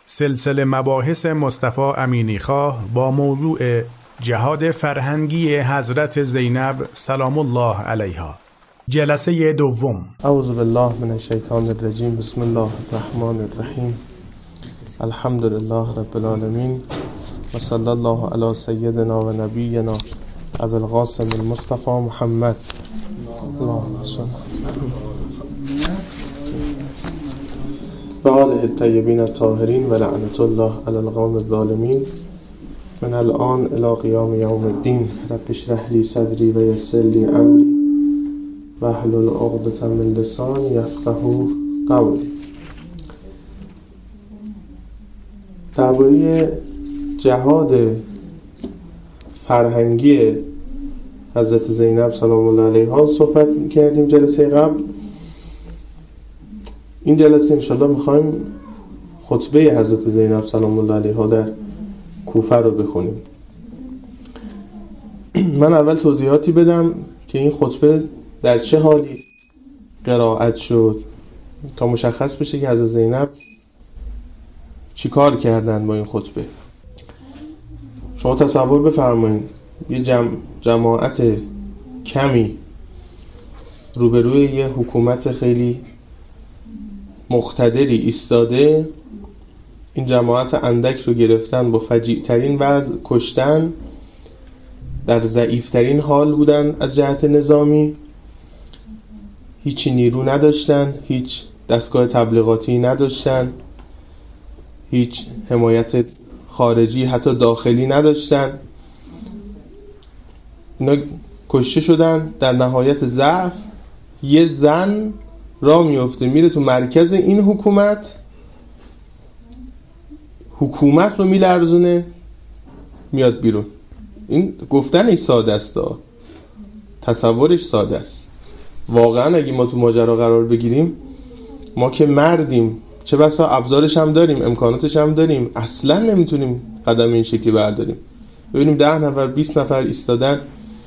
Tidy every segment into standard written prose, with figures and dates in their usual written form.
سلسله مباحث مصطفی امینیخواه با موضوع جهاد فرهنگی حضرت زینب سلام الله علیها، جلسه دوم. اعوذ بالله من الشیطان الرجیم. بسم الله الرحمن الرحیم. الحمد لله رب العالمین و صلی الله علی سیدنا و نبینا ابو القاسم المصطفى محمد. اللهم صل و آله الطیبین الطاهرین و لعنت الله علی القوم الظالمین من الان الی قیام یوم الدین. رب اشرح لی صدری و یسر لی امری واحلل عقدة من لسانی یفقهوا قولی. درباره جهاد فرهنگی حضرت زینب سلام الله علیها صحبت کردیم جلسه قبل. این جلسه انشالله میخوایم خطبه حضرت زینب سلام الله علیها در کوفه رو بخونیم. من اول توضیحاتی بدم که این خطبه در چه حالی قرائت شد تا مشخص بشه که حضرت زینب چی کار کردن با این خطبه. شما تصور بفرمایید یه جماعت کمی روبروی یه حکومت خیلی مقتدری ایستاده، این جماعت اندک رو گرفتن، با فجیع ترین وضع کشتن، در ضعیف ترین حال بودن از جهت نظامی، هیچی نیرو نداشتن، هیچ دستگاه تبلیغاتی نداشتن، هیچ حمایت خارجی حتی داخلی نداشتن. اینا کشته شدن. در نهایت ضعف یه زن را میفته میره تو مرکز این حکومت رو میلرزونه، میاد بیرون. این گفتنش ساده است، تصورش ساده است. واقعا اگه ما تو ماجرا قرار بگیریم، ما که مردیم، چه بسا ابزارش هم داریم، امکاناتش هم داریم، اصلا نمیتونیم قدم این شکلی برداریم. ببینیم 10 نفر 20 نفر ایستادن.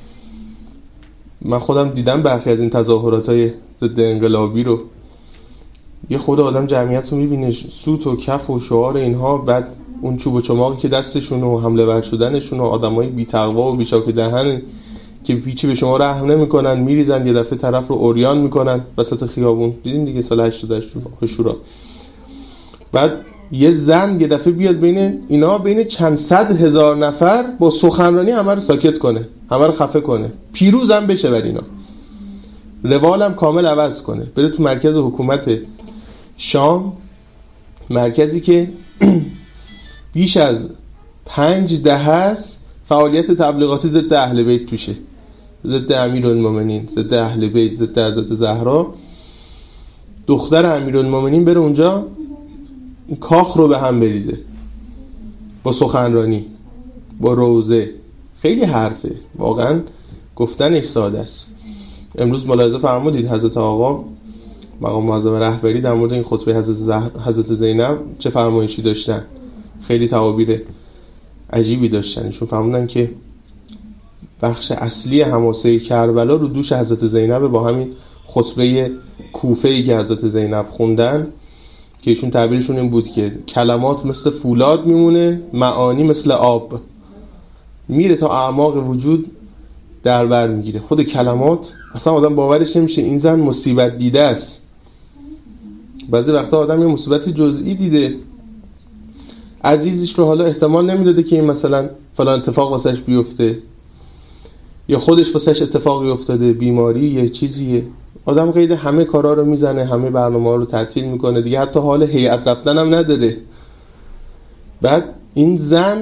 من خودم دیدم برخی از این تظاهرات‌های ضد انقلابی رو. یه خود آدم جمعیت رو میبینه، سوت و کف و شعار اینها، بعد اون چوب و چماقی که دستشون و حمله ور شدنشون و آدمای بی‌تقوا و بیچاک دهن که پیچی به شما رحم نمی‌کنن، میریزن یه دفعه طرف رو اوریان میکنن وسط خیابون. دیدین دیگه سال 88 عاشورا. بعد یه زن یه دفعه بیاد بین چند صد هزار نفر با سخنرانی همه رو ساکت کنه، همه رو خفه کنه، پیروزم بشه بر اینا، روالم کامل عوض کنه، بره تو مرکز حکومت شام، مرکزی که بیش از 5 دهه است فعالیت تبلیغاتی ضد اهل بیت توشه، ضد امیرالمومنین، ضد اهل بیت، ضد حضرت زهرا. دختر امیرالمومنین بره اونجا این کاخ رو به هم بریزه با سخنرانی، با روزه. خیلی حرفه، واقعا گفتنش ساده است. امروز ملاحظه فرمودید حضرت آقا مقام معظم رهبری در مورد این خطبه حضرت زینب چه فرمایشی داشتن. خیلی تعابیر عجیبی داشتن. ایشون فرمودن که بخش اصلی حماسه کربلا رو دوش حضرت زینب، با همین خطبه کوفه‌ای که حضرت زینب خوندن، که ایشون تعبیرشون این بود که کلمات مثل فولاد میمونه، معانی مثل آب میره تا اعماق وجود در بر میگیره. خود کلمات اصلا آدم باورش نمیشه این زن مصیبت دیده است. بعضی وقتا آدم یه مصیبت جزئی دیده، عزیزش رو حالا احتمال نمیداده که این مثلا فلان اتفاق واسش بیفته، یا خودش واسش اتفاقی افتاده، بیماری یه چیزیه، آدم قید همه کارا رو میزنه، همه برنامه‌ها رو تعطیل میکنه دیگه، حتی حال هیئت رفتن هم نداره. بعد این زن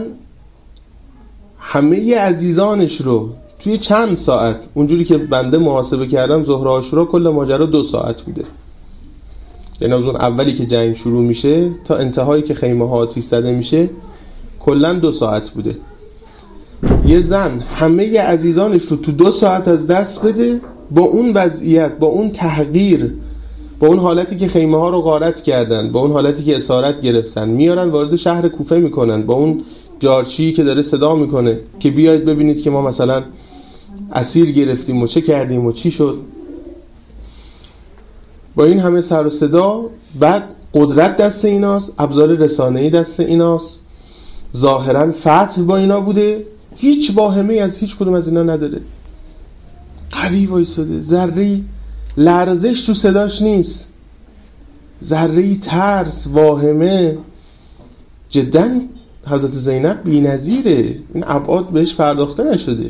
همه عزیزانش رو توی چند ساعت، اونجوری که بنده محاسبه کردم ظهر عاشورا کل ماجرا 2 ساعت بوده، یعنی از اون اولی که جنگ شروع میشه تا انتهایی که خیمه ها آتیش زده میشه کلا 2 ساعت بوده. یه زن همه عزیزانش رو تو 2 ساعت از دست بده، با اون وضعیت، با اون تحقیر، با اون حالتی که خیمه ها رو غارت کردن، با اون حالتی که اسارت گرفتن، میارن وارد شهر کوفه میکنن، با اون جارچی که داره صدا میکنه که بیاید ببینید که ما مثلا اسیر گرفتیم و چه کردیم و چی شد. با این همه سر و صدا، بعد قدرت دست ایناست، ابزار رسانه‌ای دست ایناست، ظاهراً فتح با اینا بوده، هیچ واهمه‌ای از هیچ کدوم از اینا نداره، قوی وایساده، ذره‌ای لرزش تو صداش نیست، ذره‌ای ترس، واهمه. جداً حضرت زینب بی‌نظیره، این ابعاد بهش پرداخته نشده.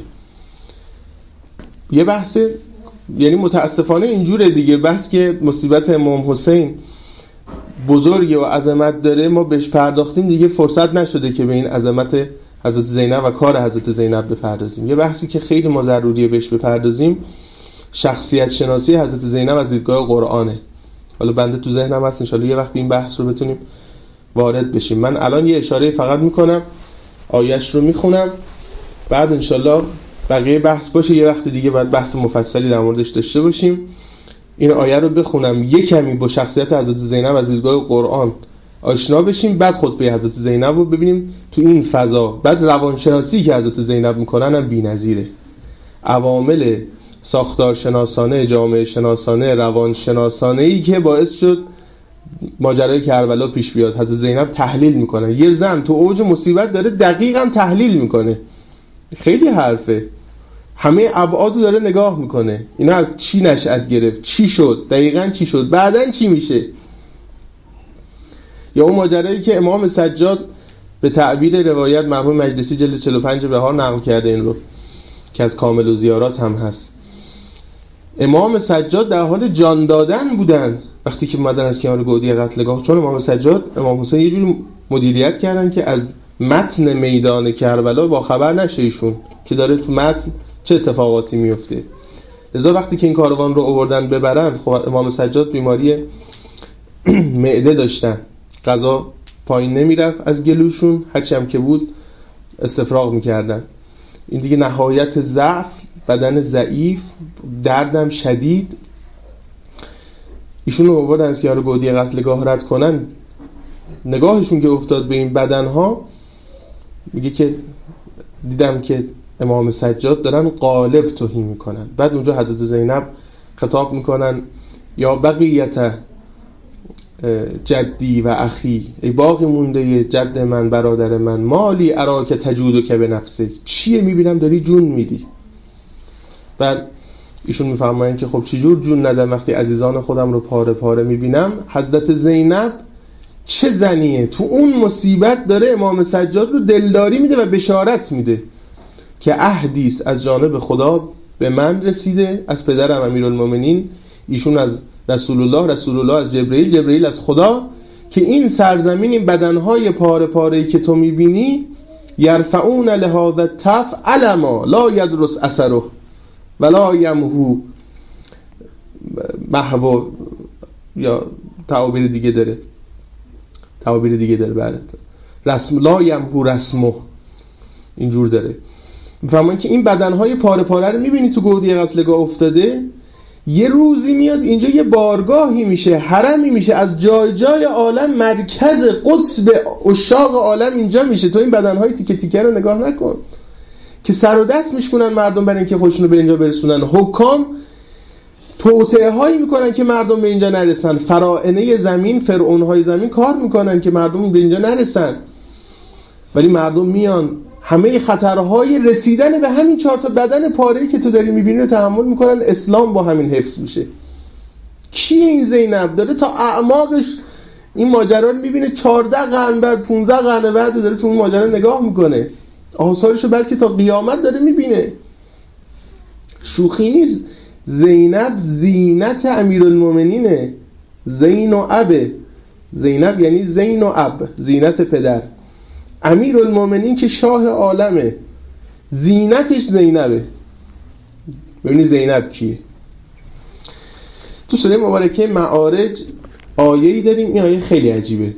یه بحث، یعنی متاسفانه اینجوره دیگه، بحث که مصیبت امام حسین بزرگه و عظمت داره، ما بهش پرداختیم دیگه، فرصت نشده که به این عظمت حضرت زینب و کار حضرت زینب بپردازیم. یه بحثی که خیلی ما ضروریه بهش بپردازیم، شخصیت شناسی حضرت زینب از دیدگاه قرآنه. حالا بنده تو ذهنم هست انشالله یه وقتی این بحث رو بتونیم وارد بشیم. من الان یه اشاره فقط میکنم، آیش رو میخونم، بعد انشالله بقیه بحث باشه، یه وقت دیگه بعد بحث مفصلی در موردش داشته باشیم. این آیه رو بخونم، یه کمی با شخصیت حضرت زینب از دیدگاه قرآن آشنا بشیم، بعد خطبه حضرت زینب رو ببینیم تو این فضا. بعد روانشناسی که حضرت زینب میکنن هم بی‌نظیره، عوامل ساختارشناسانه، جامعه شناسانه، روانشناسانه‌ای که باعث شد ماجرای کربلا پیش بیاد. حضرت زینب تحلیل میکنه، یه زن تو اوج مصیبت داره دقیقاً تحلیل میکنه، خیلی حرفه، همه ابعادو داره نگاه میکنه، اینا از چی نشأت گرفت، چی شد، دقیقاً چی شد، بعداً چی میشه. یا اون ماجرایی که امام سجاد به تعبیر روایت مرحوم مجلسی جلد 45 بهار نقل کرده، این رو که از کامل و زیارات هم هست، امام سجاد در حال جان دادن بودن وقتی که اومدن از کنار گودی قتلگاه، چون امام سجاد امام حسین یه جوری مدیریت کردن که از متن میدان کربلا با خبر نشه ایشون که داره تو متن چه اتفاقاتی میفته. لذا وقتی که این کاروان رو آوردن ببرن، خب امام سجاد بیماری معده داشتن، غذا پایین نمیرفت از گلوشون، هرچی هم که بود استفراغ میکردن. این دیگه نهایت ضعف، بدن ضعیف، دردم شدید. ایشون رو آوردن از که گودی قتلگاه رد کنن، نگاهشون که افتاد به این بدنها، میگه که دیدم که امام سجاد دارن قالب توهی میکنن. بعد اونجا حضرت زینب خطاب میکنن یا بقیت جدی و اخی، ای باقی مونده جد من، برادر من، مالی اراک تجودو که به نفسه، چیه میبینم داری جون میدی. بعد ایشون میفرمایند که خب چجور جون ندم وقتی عزیزان خودم رو پاره پاره میبینم. حضرت زینب چه زنیه، تو اون مصیبت داره امام سجاد رو دلداری میده و بشارت میده که احدیث از جانب خدا به من رسیده، از پدرم امیرالمومنین، ایشون از رسول الله، رسول الله از جبرئیل، جبرئیل از خدا، که این سرزمین، این بدنهای پاره پاره‌ای که تو میبینی، یرفعون لهذا التف علما لا یدرس اثره ولا یمهو محو، یا تعابیر دیگه داره، بله، رسم لا یمهو رسمه، اینجور داره. میفهمن که این بدنهای پاره پاره رو میبینی تو گودی قتلگاه افتاده، یه روزی میاد اینجا یه بارگاهی میشه، حرمی میشه، از جای جای عالم مرکز قطب عشاق عالم اینجا میشه. تو این بدنهای تیکه تیکه رو نگاه نکن که سر و دست میشکنن مردم برای اینکه خودشون رو به اینجا برسونن، حکام توطئه هایی میکنن که مردم به اینجا نرسن، فراعنه زمین، فرعون های زمین کار میکنن که مردم به اینجا نرسن، ولی مردم میان همه خطرهای رسیدن به همین 4 تا بدن پاره‌ای که تو داری میبینی رو تحمل میکنن. اسلام با همین حفظ میشه. کیه این زینب؟ داره تا اعماقش این ماجرا رو میبینه، 14 قرن بعد، 15 قرن بعد داره تو اون ماجرا نگاه میکنه، آثارشو بلکه تا قیامت داره میبینه. شوخی نیست. زینب زینت امیرالمومنینه، زین و ابه. زینب یعنی زین و اب، زینت پدر. امیرالمومنین که شاه عالمه، زینتش زینبه. ببینید زینب کیه. تو سوره مبارکه معارج آیه‌ای داریم، این آیه خیلی عجیبه.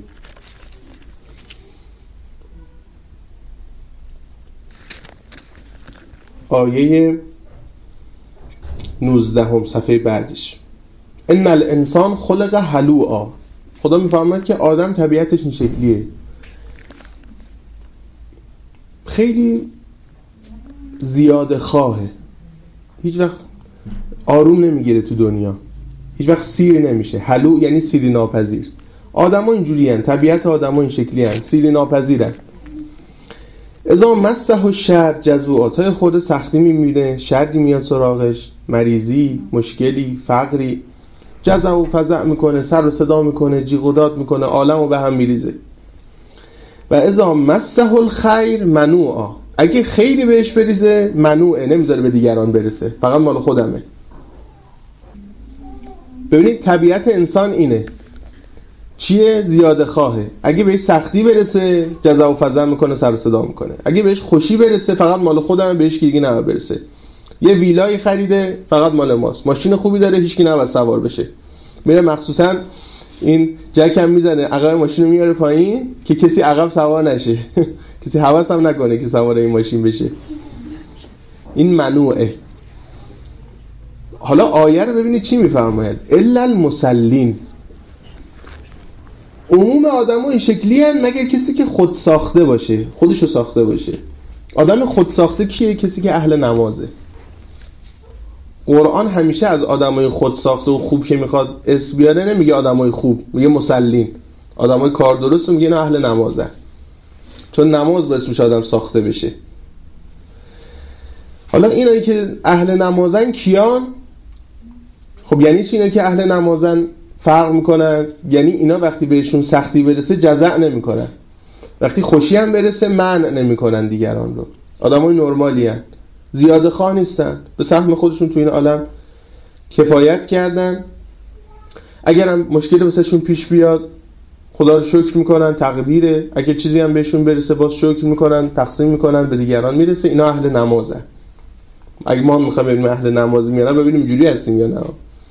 آیه 19 صفحه بعدش، ان الانسان خلق هلوعا. خدا میفهمد که آدم طبیعتش این شکلیه، خیلی زیاده خواهه، هیچ وقت آروم نمیگیره تو دنیا، هیچ وقت سیر نمیشه. هلوع یعنی سیری ناپذیر. آدما اینجوری هن، طبیعت آدما این شکلی هن، سیری ناپذیرن. اذا مسه الشر جزوعا، تا خود سختی میبینه، شری میاد سراغش، مریضی، مشکلی، فقری، جزع و فزع میکنه، سر و صدا میکنه، جیغ و داد میکنه، عالمو به هم میریزه. و اذا مسه الخیر منوعا، اگه خیری بهش بریزه منوعه، نمیذاره به دیگران برسه، فقط مال خودمه. ببینید طبیعت انسان اینه، چیه؟ زیاده خواهه. اگه بهش سختی برسه جزع و فزع میکنه، سر و صدا میکنه. اگه بهش خوشی برسه فقط مال خودمه، بهش دیگه نباید برسه. یه ویلای خریده فقط مال ماست، ماشین خوبی داره، هیچکی نباید سوار بشه. میره مخصوصا این جکم میزنه عقب ماشین رو میاره پایین که کسی عقب سوار نشه کسی حواس هم نکنه که سوار این ماشین بشه. این ممنوعه. حالا آیه رو ببینید چی میفرماید، الا المصلین، عموم آدم‌ها این شکلی هستند مگر کسی که خود ساخته باشه، خودشو ساخته باشه. آدم خود ساخته کیه؟ کسی که اهل نمازه. قرآن همیشه از آدمای خود ساخته و خوب که میخواد اسم بیاره نمیگه آدمای خوب، میگه مسلین، آدمای کار درست، میگه نه اهل نمازه، چون نماز باعث میشه آدم ساخته بشه. حالا اینایی که اهل نمازن کیان؟ خب یعنی چی اینا که اهل نمازن فرق میکنن؟ یعنی اینا وقتی بهشون سختی برسه جزع نمیکنن، وقتی خوشی هم برسه منع نمیکنن دیگران رو. آدمای نرمالی هن، زیاده خواه نیستن، به سهم خودشون تو این عالم کفایت کردن. اگر هم مشکلی واسهشون پیش بیاد خدا رو شکر میکنن، تقدیره. اگر چیزی هم بهشون برسه باز شکر میکنن، تقسیم میکنن، به دیگران میرسه. اینا اهل نمازن. اگه ما میخوایم ببینیم اهل نمازی میانن، ببینیم جوری هستیم یا نه.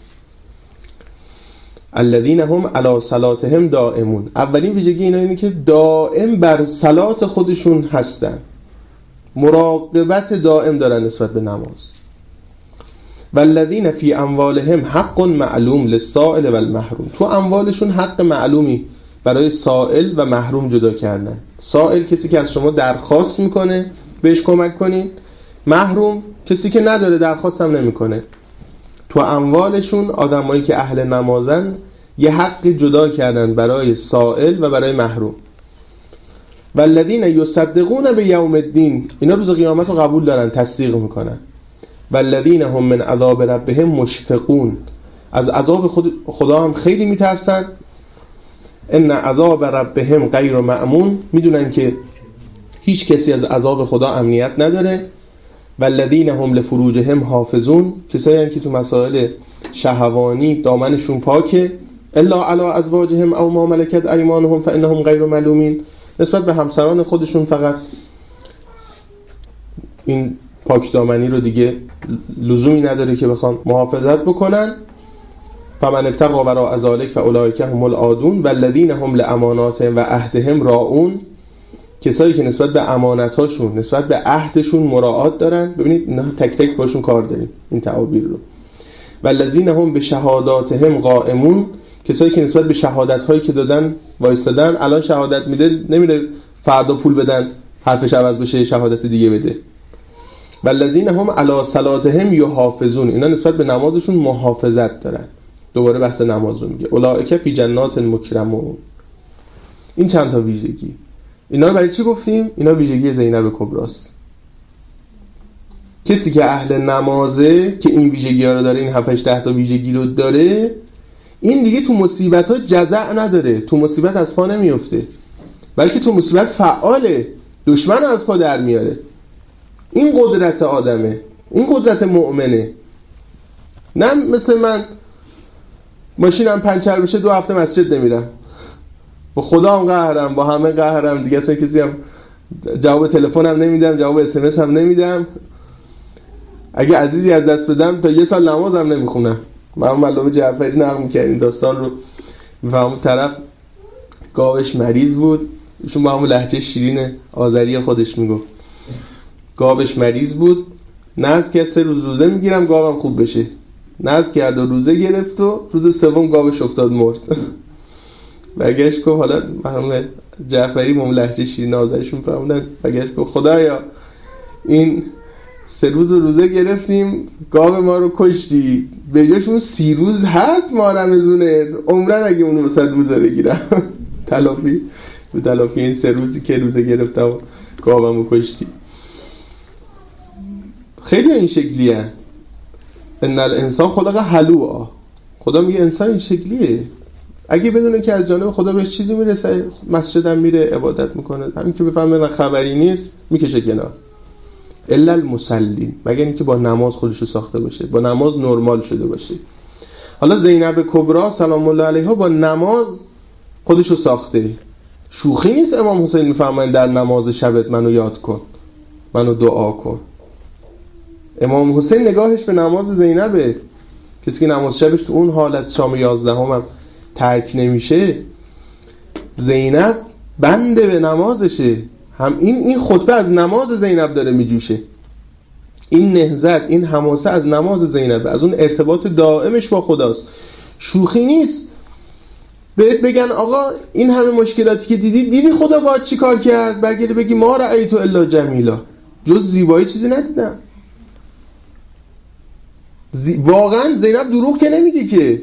الذین هم علی صلاتهم دائمون، اولین ویژگی اینا اینه که دائم بر صلات خودشون هستن، مراقبت دائم دارن نسبت به نماز. والذین فی اموالهم حق معلوم للسائل و المحروم، تو اموالشون حق معلومی برای سائل و محروم جدا کردن. سائل کسی که از شما درخواست میکنه بهش کمک کنین، محروم کسی که نداره درخواست هم نمیکنه. تو اموالشون آدمایی که اهل نمازن یه حق جدا کردن برای سائل و برای محروم. والذین یصدقون بیوم الدین، اینا روز قیامت رو قبول دارن، تصدیق میکنن. والذین هم من عذاب ربهم مشفقون، از عذاب خدا هم خیلی میترسن. ان عذاب ربهم غیر مأمون، میدونن که هیچ کسی از عذاب خدا امنیت نداره. والذین هم لفروجهم حافظون، کسایی که تو مسائل شهوانی دامنشون پاکه. الا علی ازواجهم او ما ملکت ایمانهم فانهم غیر ملومین، نسبت به همسران خودشون فقط این پاک دامنی رو دیگه لزومی نداره که بخوان محافظت بکنن. فمن ابتغى وراء ذلک فاولئک هم العادون والذین هم لاماناتهم و عهدهم راعون، کسایی که نسبت به امانتاشون، نسبت به عهدشون مراعات دارن. ببینید اینا تک تک باشون کار داریم این تعابیر رو. والذین هم به شهاداتهم قائمون، کسایی که نسبت به شهادت هایی که دادن وایستادن. الان شهادت میده، نمیره فردا پول بدن حرفش عوض بشه شهادت دیگه بده. والذین هم علی صلاتهم یحافظون، اینا نسبت به نمازشون محافظت دارن. دوباره بحث نماز رو میگه. اولئک فی جنات مکرمون. این چند تا ویژگی، اینا رو برای چی گفتیم؟ اینا ویژگی زینب کبراست. کسی که اهل نمازه که این ویژگی ها رو داره، این 7-8 تا ویژگی رو داره، این دیگه تو مصیبت ها جزع نداره، تو مصیبت از پا نمیفته، بلکه تو مصیبت فعاله، دشمن از پا در میاره. این قدرت آدمه، این قدرت مؤمنه. نه مثل من ماشینم پنچر بشه 2 هفته مسجد نمیرم، با خدا هم قهرم، با همه قهرم دیگه، اصلا کسی هم جواب تلفنم نمیدم، جواب SMS هم نمیدم. اگه عزیزی از دست بدم تا 1 سال نمازم نمیخونم. من علامه جعفری نقل می‌کردیم داستان رو، میفهمم طرف گاوش مریض بود، چون با همون لهجه شیرین آذری خودش میگفت گاوش مریض بود، نذر که 3 روز روزه میگیرم گاوم خوب بشه. نذر کرد و روزه گرفت و روز 3 گاوش افتاد مرد. برگشت گفت، حالا محمد جعفری با لهجه شیرین آذریش میفهموندن، برگشت گفت خدایا این 3 روز روزه گرفتیم، گاو ما رو کشتی، به جاش اون 30 روز هست ما رمزونه، عمرن اگه اونو مثلا روزه بگیرم تلافی این 3 روزی که روزه گرفتم گاومو کشتی. خیلی این شکلیه. ان الانسان خلق هلوعا. خدا میگه انسان این شکلیه. اگه بدونه که از جانب خدا بهش چیزی میرسه، مسجدم میره عبادت میکنه، همین که بفهمه خبری نیست میکشه کنار. الا المصلین، مگر اینکه با نماز خودشو ساخته باشه، با نماز نرمال شده باشه. حالا زینب کبرا سلام الله علیها با نماز خودشو ساخته. شوخی نیست امام حسین میفرمایند در نماز شبت منو یاد کن، منو دعا کن. امام حسین نگاهش به نماز زینبه. کسی که نماز شبش تو اون حالت شام 11 هم ترک نمیشه، زینب بنده به نمازشه. هم این خطبه از نماز زینب داره میجوشه. این نهضت، این حماسه از نماز زینب، از اون ارتباط دائمش با خداست. شوخی نیست. بهت بگن آقا این همه مشکلاتی که دیدی خدا باید چی کار کرد، برگردی بگی ما رأیت الا جمیلا، جز زیبایی چیزی ندیدم. واقعا زینب دروغ که نمیگه که،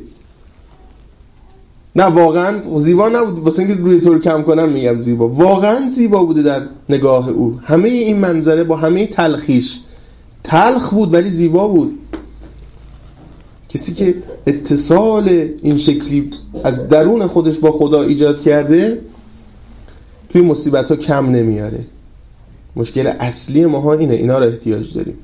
نه واقعا زیبا نبود، واسه اینکه روی طور کم کنم میگم زیبا، واقعا زیبا بوده در نگاه او. همه این منظره با همه تلخیش، تلخ بود ولی زیبا بود. کسی که اتصال این شکلی از درون خودش با خدا ایجاد کرده توی مصیبت ها کم نمیاره. مشکل اصلی ماها اینه، اینا رو احتیاج داریم.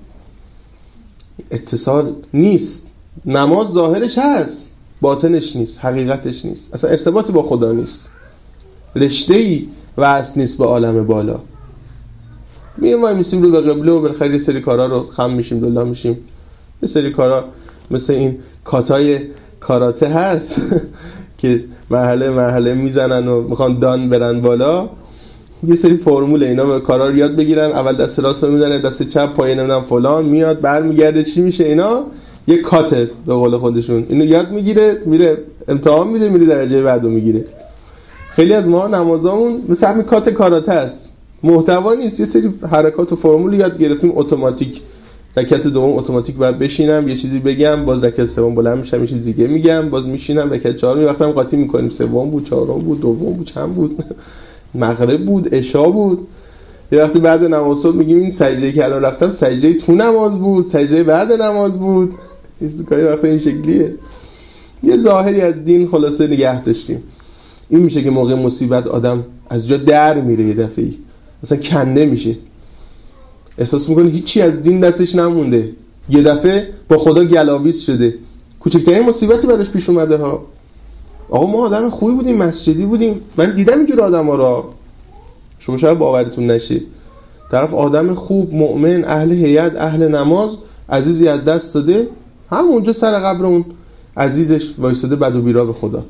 اتصال نیست. نماز ظاهرش هست، باطنش نیست، حقیقتش نیست، اصلا ارتباطی با خدا نیست، رشته‌ای وصل نیست به عالم بالا. ما میسیم رو به قبله و بالاخره یه سری کارا رو خم میشیم، دلا میشیم. یه سری کارا مثل این کاتای کاراته هست که مرحله میزنن و میخوان دان برن بالا. یه سری فرمول اینا به کارا رو یاد بگیرن. اول دست راست رو میزنه، دست چپ پایین نمیدونم فلان، میاد برمیگرده چی میشه، اینا یه کاتر به قول خودشون. اینو یاد میگیره، میره امتحان میده، میره درجه بعدو میگیره. خیلی از ما نمازامون مثل همین کات کاراته است، محتوا نیست. یه سری حرکات و فرمول یاد گرفتیم اتوماتیک. رکعت دوم اتوماتیک بعد بشینم یه چیزی بگم، باز رکعت سوم بلند میشم یه چیز دیگه میگم، باز میشینم رکعت چهارم یه وقتم قاطی میکنیم، سوم بود، چهارم بود، دوم بود، چند بود، مغرب بود، عشا بود. یه وقتی بعد نماز صبح میگیم این سجده که الان رفتم سجده تو نماز بود، سجده بعد نماز بود. این وقتا این شکلیه. یه ظاهری از دین خلاصه نگه داشتیم. این میشه که موقع مصیبت آدم از جا در میره، یه دفعه‌ای مثلا کنده میشه، احساس میکنه هیچی از دین دستش نمونده، یه دفعه با خدا گلاویز شده، کوچکترین مصیبتی براش پیش اومده ها. آقا ما آدم خوبی بودیم، مسجدی بودیم، من دیدم اینجور آدما را، شما شاید باورتون نشه، طرف آدم خوب، مؤمن، اهل هیئت، اهل نماز، عزیزی از دست داده، همونجا سر قبر اون عزیزش وایساده بد و بیرا به خدا.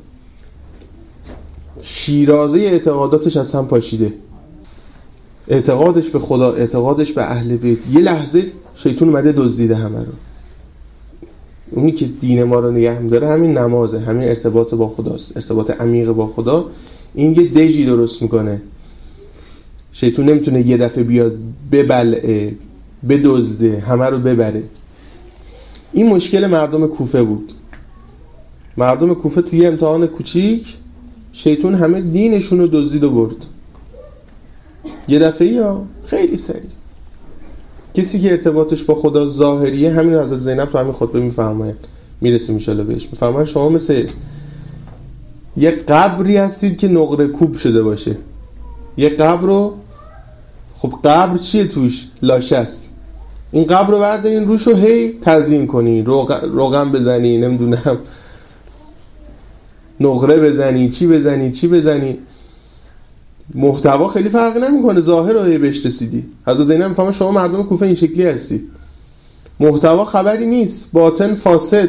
شیرازه اعتقاداتش از هم پاشیده، اعتقادش به خدا، اعتقادش به اهل بیت. یه لحظه شیطان اومده دزدیده همه رو. اونی که دین ما رو نگه می‌داره همین نمازه، همین ارتباط با خداست، ارتباط عمیق با خدا. این یه دژی درست میکنه. شیطان نمیتونه یه دفعه بیاد ببلعه، بدزده، همه رو ببره. این مشکل مردم کوفه بود. مردم کوفه توی امتحان کوچیک شیطان همه دینشون رو دزدید و برد. یه دفعه یا خیلی سریع. کسی که ارتباطش با خدا ظاهریه، همین از زینب تو همین خطبه میفرماید، میرسیم ان شاءالله بهش، میفرماید شما مثل یه قبری هستید که نقره کوب شده باشه. یه قبر رو، خب قبر چیه توش؟ لاشه است. این قبر رو بردارین روش رو هی تزیین کنین، روغن بزنی، نمیدونم نقره بزنی، چی بزنی، محتوا خیلی فرق نمیکنه، ظاهر رو بهش رسیدی. حضرت زینب میفهمه شما مردم کوفه این شکلی هستی، محتوا خبری نیست، باطن فاسد.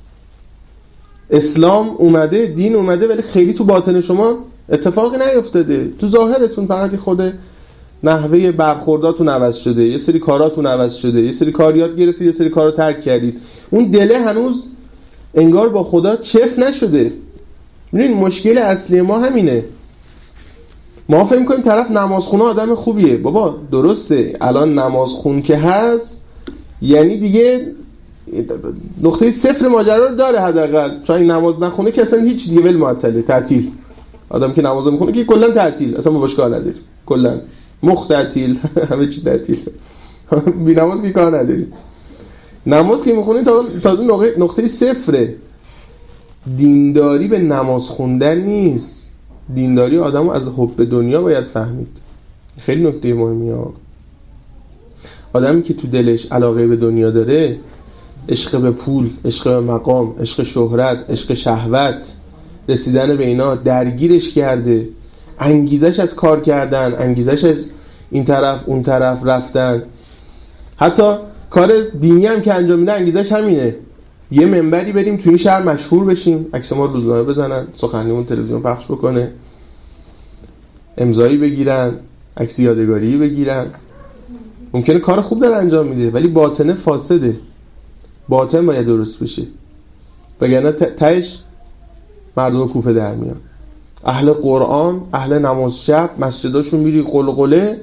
اسلام اومده، دین اومده، ولی خیلی تو باطن شما اتفاقی نیفتاده. تو ظاهرتون فقط خود نحوه برخورداتون عوض شده، یه سری کاراتون عوض شده، یه سری کار یاد گرفتید، یه سری کار رو ترک کردید. اون دله هنوز انگار با خدا چف نشده. ببین مشکل اصلی ما همینه. ما فکر می‌کنیم طرف نمازخونه آدم خوبیه. بابا درسته الان نمازخون که هست، یعنی دیگه نقطه صفر ماجرا رو داره حداقل. چون این نماز نخونه که اصلا هیچ دیگه ول معطله، تعطیل. آدم که نماز میخونه که کلا تعطیل، اصلا ما باش کار نداریم، کلا مخ تعطیل، همه چی تعطیل. بی نماز که کار نداریم. نماز که میخونی تازه نقطه صفره. دینداری به نماز خوندن نیست. دینداری آدمو از حب دنیا باید فهمید. خیلی نکته مهمیه. آدمی که تو دلش علاقه به دنیا داره، عشق به پول، عشق به مقام، عشق شهرت، عشق شهوت، رسیدن به اینا درگیرش کرده، انگیزش از کار کردن، انگیزش از این طرف اون طرف رفتن، حتی کار دینی هم که انجام میده انگیزش همینه. یه منبری بریم تو این شهر مشهور بشیم، عکس ما روزنامه بزنن، سخنرانیمون تلویزیون پخش بکنه، امضایی بگیرن، عکس یادگاری بگیرن. ممکنه کار خوب داره انجام میده ولی باطنه فاسده. باطن باید درست بشه، وگرنه تهش مردم کوفه در میان. اهل قرآن، اهل نماز شب، مسجداشون میری قلقله.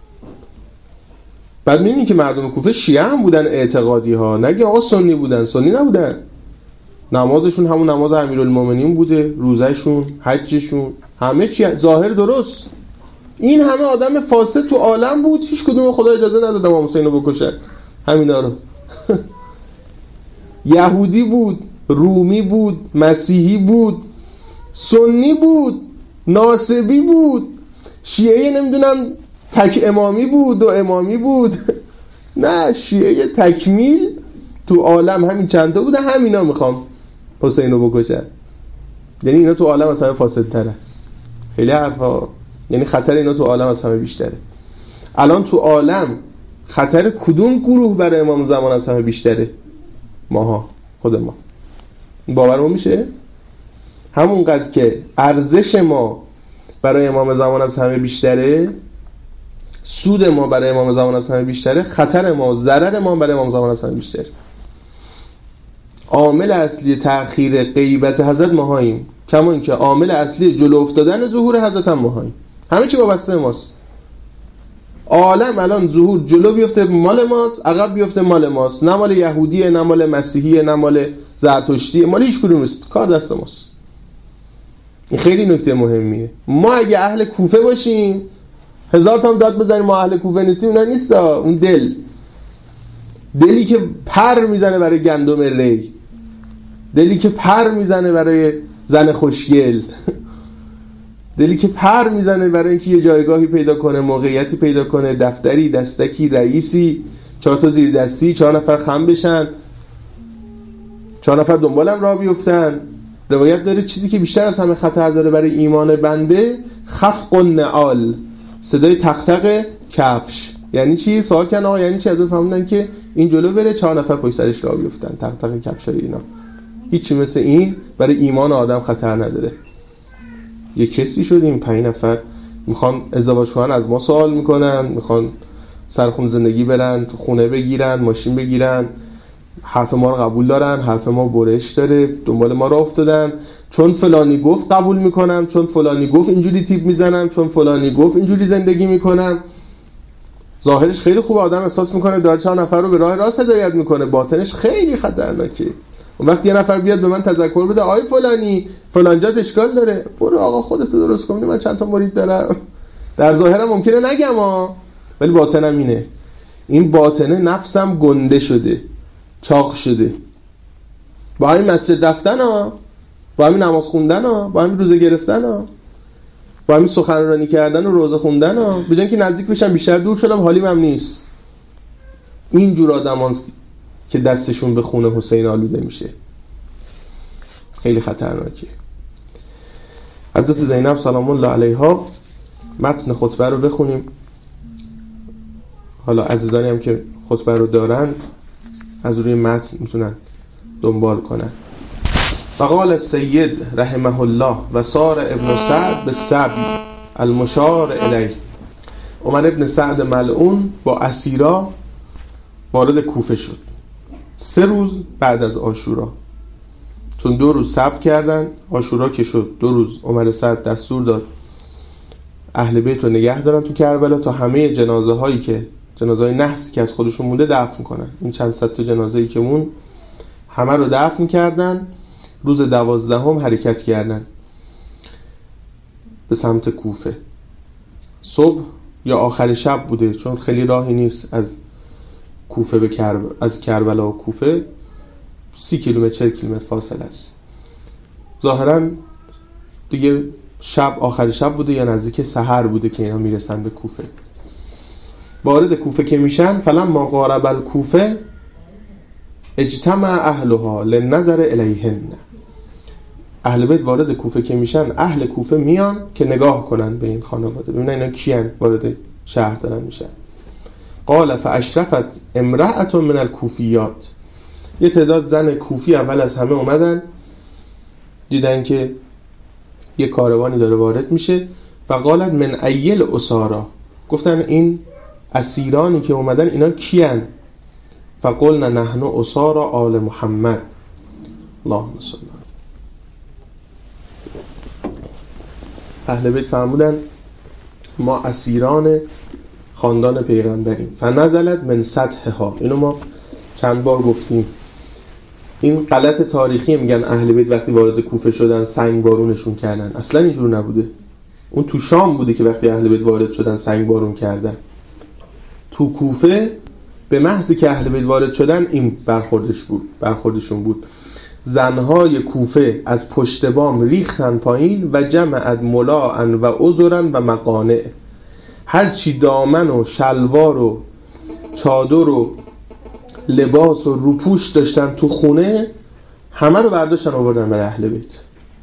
بعد میبینی که مردم کوفه شیعه هم بودن اعتقادی ها، نگه آقا سنی بودن، سنی نبودن. نمازشون همون نماز امیرالمومنین بوده، روزهشون، حجشون، همه چی ظاهر درست. این همه آدم فاسد تو عالم بود، هیچ کدوم خدا اجازه نداد امام حسین رو بکشن. همینا رو یهودی بود، رومی بود، مسیحی بود، سنی بود، ناصبی بود، شیعه نمیدونم تک امامی بود و امامی بود. نه، شیعه تکمیل تو عالم همین چند تا بوده، همینا میخوام حسین رو بکشن. یعنی اینا تو عالم از همه فاسدتره. خیلی حرفا. یعنی خطر اینا تو عالم از همه بیشتره. الان تو عالم خطر کدوم گروه برای امام زمان از همه بیشتره؟ ماها، خود ما. باورمون میشه؟ همونقدر که ارزش ما برای امام زمان از همه بیشتره، سود ما برای امام زمان از همه بیشتره، خطر ما، ضرر ما برای امام زمان از همه بیشتره. عامل اصلی تأخیر غیبت حضرت ماهاییم، کما اینکه عامل اصلی جلو افتادن ظهور حضرت هم ماهاییم. همه چی وابسته ماست. عالم الان ظهور جلو بیفته مال ماست، عقب بیفته مال ماست. نه مال یهودیه، نه مال مسیحیه، نه مال زرتشتیه، مال هیچ کدوم نیست. کار دست ماست. این خیلی نکته مهمیه. ما اگه اهل کوفه باشیم، هزار تا داد بزنیم ما اهل کوفه نیستیم، نه نیستا. اون دلی که پر میزنه برای گندم ری، دلی که پر میزنه برای زن خوشگل، دلی که پر میزنه برای اینکه یه جایگاهی پیدا کنه، موقعیتی پیدا کنه، دفتری، دستکی، رئیسی، 4 تا زیر دستی، 4 نفر خم بشن، 4 نفر دنبالم راه بیفتن. روایت داره چیزی که بیشتر از همه خطر داره برای ایمان بنده خفق النعال، صدای تق کفش. یعنی چی؟ سوال کردن آقا یعنی چی؟ ازت فهمیدن که این جلو بره 4 نفر پشت سرش راه بیفتن، تق کفشای اینا. هیچی مثل این برای ایمان آدم خطر نداره. یه کسی شدیم 5 نفر میخوان ازدواج کنن، از ما سوال میکنن، میخوان سرخون زندگی برن، تو خونه بگیرن، ماشین بگیرن، حرف ما رو قبول دارن، حرف ما برش داره، دنبال ما راه افتادن، چون فلانی گفت قبول میکنم، چون فلانی گفت اینجوری تیپ میزنم، چون فلانی گفت اینجوری زندگی میکنم. ظاهرش خیلی خوب، آدم احساس میکنه داره 4 نفر رو به راه راست هدایت میکنه، باطنش خیلی خطرناکه. اون وقت یه نفر بیاد به من تذکر بده آی فلانی فلانجات اشکال داره، برو آقا خودتو درست کن، من چند تا مرید دارم. در ظاهرم ممکنه نگم ولی باطنم اینه. این باطنه نفسم گنده شده، چاق شده. با همین مسجد رفتن با همین نماز خوندن با همین روزه گرفتن با همین سخنرانی کردن و روزه خوندن به جای اینکه نزدیک بشم بیشتر دور شدم، حالیم هم نیست. اینجور آدمان که دستشون به خون حسین آلوده میشه خیلی خطرناکه. حضرت زینب سلام الله علیها، متن خطبه رو بخونیم. حالا عزیزانی هم که خطبه رو دارن از روی متن میتونن دنبال کنن. فقال السید رحمه الله و سار ابن سعد به سبی المشار الیه. عمر ابن سعد ملعون با اسیرا وارد کوفه شد 3 روز بعد از عاشورا، چون 2 روز صبر کردن. عاشورا که شد 2 روز عمر سعد دستور داد اهل بیت رو نگه دارن تو کربلا تا همه جنازه هایی که جنازه‌های نحسی که از خودشون مونده دفن کنن. این چند صد تا جنازه‌ای که مون همه رو دفن کردن. روز 12 حرکت کردن به سمت کوفه. صبح یا آخر شب بوده، چون خیلی راهی نیست از کوفه به از کربلا و کوفه 30 کیلومتر 40 کیلومتر فاصله است. ظاهراً دیگه شب، آخر شب بوده یا نزدیک سحر بوده که اینا میرسن به کوفه. وارد کوفه که میشن، فلما قارب الکوفه اجتمع اهلها للنظر الیهن. اهل بیت وارد کوفه که میشن، اهل کوفه میان که نگاه کنن به این خانواده، ببینن اینا کیان وارد شهر دارن میشن. قال فاشرفت امرأة من الکوفیات. یه تعداد زن کوفی اول از همه اومدن، دیدن که یه کاروانی داره وارد میشه. و قالت من ایل اسارا. گفتن این اسیرانی که اومدن اینا کیان؟ فقلنا نحن اسارا آل محمد. اللهم صل. اهل بیت فرمودن ما اسیران خاندان پیغمبریم. فنزلت من سطحها. اینو ما چند بار گفتیم. این غلط تاریخی، میگن اهل بیت وقتی وارد کوفه شدن سنگ بارونشون کردن. اصلا اینجور نبوده. اون تو شام بوده که وقتی اهل بیت وارد شدن سنگ بارون کردن. تو کوفه به محضی که اهل بیت وارد شدن این برخوردشون بود. زنهای کوفه از پشت بام ریختن پایین و جمعت ملاعن و عذرن و مقانع. هرچی دامن و شلوار و چادر و لباس و روپوش داشتن تو خونه همه رو برداشتن آوردن برای اهل بیت.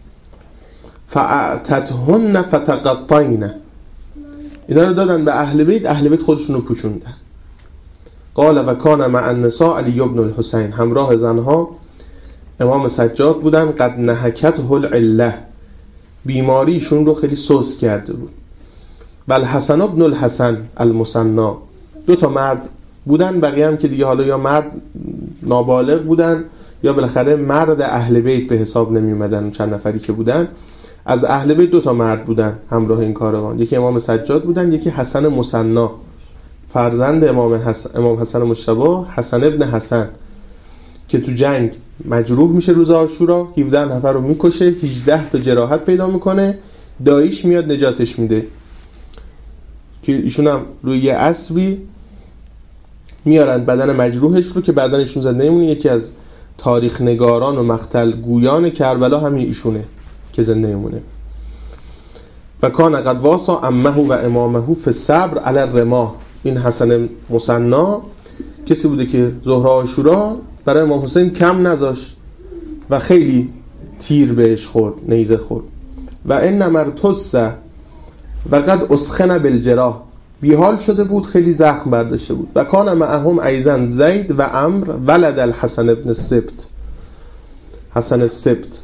فاعتتهن فتقطعن. اینا رو دادن به اهل بیت، اهل بیت خودشون رو پوشوندن. قال و کان مع النساء علی بن الحسین. همراه زنها امام سجاد بودن. قد نهکته العله. بیماریشون رو خیلی سوس کرده بود. بل حسن بن الحسن المثنى. 2 مرد بودن، بقیه هم که دیگه حالا یا مرد نابالغ بودن یا بالاخره مرد اهل بیت به حساب نمی اومدن. چند نفری که بودن از اهل بیت 2 مرد بودن همراه این کاروان. یکی امام سجاد بودن، یکی حسن مثنی فرزند امام حسن مجتبی، حسن ابن حسن، که تو جنگ مجروح میشه روز عاشورا، 17 نفر رو میکشه، 18 تا جراحت پیدا میکنه. داییش میاد نجاتش میده که ایشون هم روی یه اسبی میارن بدن مجروحش رو که بدنشون زنده میمونه. یکی از تاریخ نگاران و مقتل گویان کربلا همین ایشونه که زنده میمونه. و کان قد واسا امه و امامه فی الصبر علی الرماه. این حسن مثنی کسی بوده که ظهر عاشورا برای امام حسین کم نذاشت و خیلی تیر بهش خورد، نیزه خورد. و ان مرتس و قد اسخن بالجراح. بیحال شده بود، خیلی زخم برداشته بود. و کان معهم ایضا زید و عمرو ولد الحسن ابن السبت. حسن السبت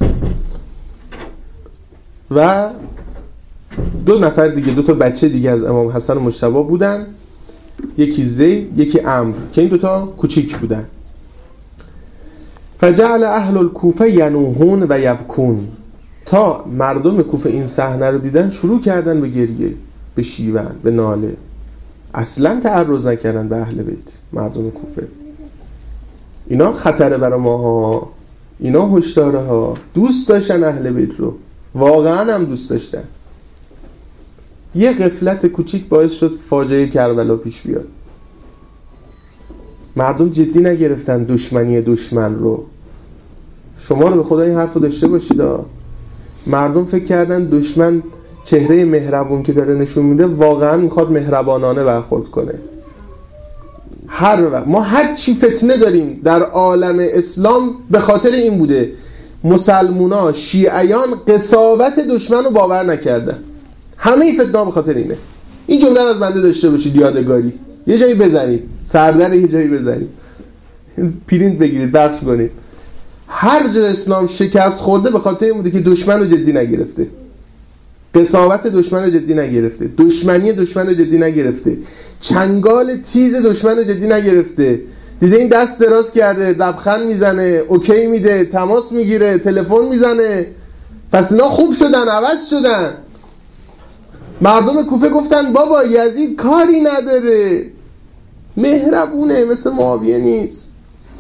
و 2 نفر دیگه، 2 بچه دیگه از امام حسن مجتبی بودن. یکی زید، یکی عمرو، که این 2 کوچیک بودن. فجعل اهل الکوفه ینوحون و یبکون. تا مردم کوفه این صحنه رو دیدن شروع کردن به گریه، به شیون، به ناله. اصلا تعرض نکردن به اهل بیت. مردم کوفه اینا خطره برای ماها، اینا هشداره ها. دوست داشتن اهل بیت رو، واقعا هم دوست داشتن. یه غفلت کوچیک باعث شد فاجعه کربلا پیش بیاد. مردم جدی نگرفتن دشمنی دشمن رو. شما رو به خدا این حرف رو داشته باشید. مردم فکر کردن دشمن چهره مهربون که داره نشون میده واقعا میخواد مهربانانه برخورد کنه. هر وقت ما هر چی فتنه داریم در عالم اسلام به خاطر این بوده. مسلمونا، شیعیان قساوت دشمن رو باور نکردن. همه این فتنه به خاطر اینه. این جمله رو از بنده داشته باشید یادگاری. یه جایی بزنید، سردر یه جایی بزنید، پرینت بگیرید، پخش کنید. هر جا اسلام شکست خورده به خاطر این بوده که دشمن رو جدی نگرفته. قساوت دشمن رو جدی نگرفته، دشمنی دشمن رو جدی نگرفته، چنگال تیز دشمن رو جدی نگرفته. دیده این دست دراز کرده، لبخند میزنه، اوکی میده، تماس میگیره، تلفن میزنه، پس اینا خوب شدن، عوض شدن. مردم کوفه گفتن بابا یزید کاری نداره، مهربونه، مثل معاویه نیست.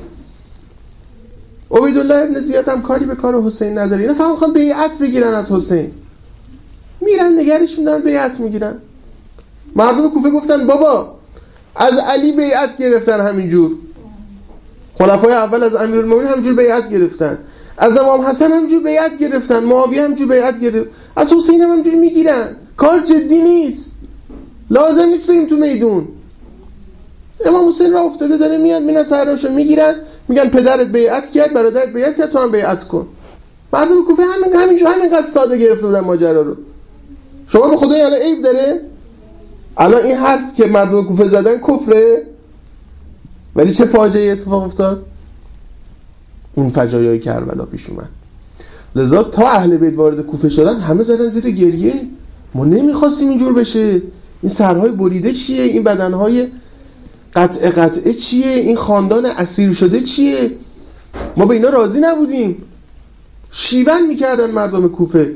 عبیدالله ابن زیاد هم کاری به کار حسین نداره. اینا فقط میخوان بیعت بگیرن از حسین، میرن نگرش میدارن بیعت میگیرن. مردم کوفه گفتن بابا از علی بیعت گرفتن، همینجور خلفای اول از امیرالمومنین همینجور بیعت گرفتن، از امام حسن همینجور بیعت گرفتن، معاویه همینجور بیعت گرفت، از حسین هم همینجور میگیرن. کار جدی نیست، لازم نیست بریم تو میدون. امام حسین راه افتاده داره میاد، میرن سراشو میگیرن، میگن پدرت بیعت کرد، برادرت بیعت کرد، تو هم بیعت کن. مردم کوفه همینقدر ساده گرفته بودن ماجرا رو. شما به خدا یعنی عیب داره؟ الان این حرف که مردم کوفه زدن کفره، ولی چه فاجعه اتفاق افتاد؟ اون فجایع کربلا پیش اومد. لذا تا اهل بیت وارد کوفه شدن همه زدن زیر گریه. ما نمیخواستیم اینجور بشه. این سرهای بریده چیه؟ این بدنهای قطعه چیه؟ این خاندان اسیر شده چیه؟ ما به اینا راضی نبودیم. شیون میکردن مردم کوفه.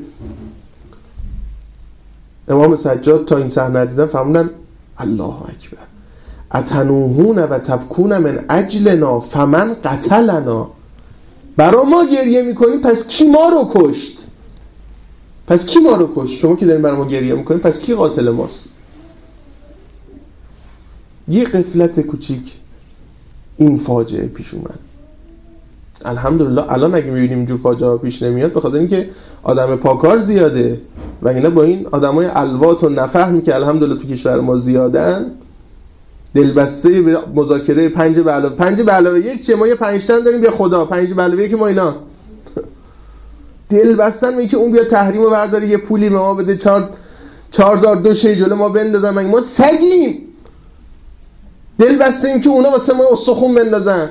امام سجاد تا این صحنه دیدن فهمیدن الله اکبر، اتنوحون و تبکون من اجلنا فمن قتلنا. برا ما گریه میکنیم، پس کی ما رو کشت؟ شما که دارین برا ما گریه میکنیم، پس کی قاتل ماست؟ یه غفلت کوچیک این فاجعه پیش اومد. الحمدلله الان اگه میبینیم اینجور فاجعه پیش نمیاد به خاطر اینکه آدم پاکار زیاده، و اینا با این آدمای الوات و نفهمی که الحمدلله تو کشور ما زیادن، دلبسته به مذاکره 5 به علاوه 1 چه ما یه 5 تا داریم، بیا خدا 5 به علاوه 1 ما اینا دلبستن میگه که اون بیا تحریمو برداره، یه پولی به ما بده، 4000 دو شی جلو ما بندازن، مگه ما سگیم؟ دلبسته این که اونا واسه ما استخون بندازن.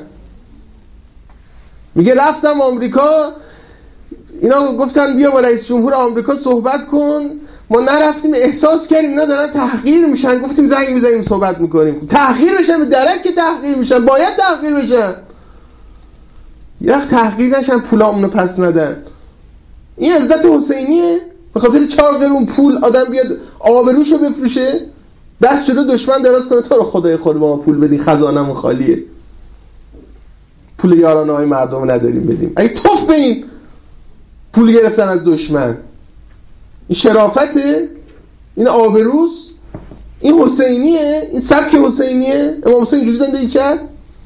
میگه رفتم آمریکا، اینا گفتن بیا با رئیس جمهور آمریکا صحبت کن، ما نرفتیم، احساس کردیم اینا دارن تحقیر میشن، گفتیم زنگ میزنیم صحبت میکنیم. تحقیر بشن به درک که تحقیر میشن، باید تحقیر بشن. یه وقت تحقیر نشن پولامونو پس ندن. این عزت حسینیه؟ به خاطر 4 قرون پول آدم بیاد آبروشو بفروشه، دست جلو دشمن دراز کنه، تو رو خدای خود با ما پول بدین، خزانه‌مون خالیه، پول یارانه‌های مردم نداریم بدیم. ای توف به این پول گرفتن از دشمن. این شرافته؟ این آبروست؟ این حسینیه؟ این سبک حسینیه؟ امام حسین اینجوری زندگی کرد؟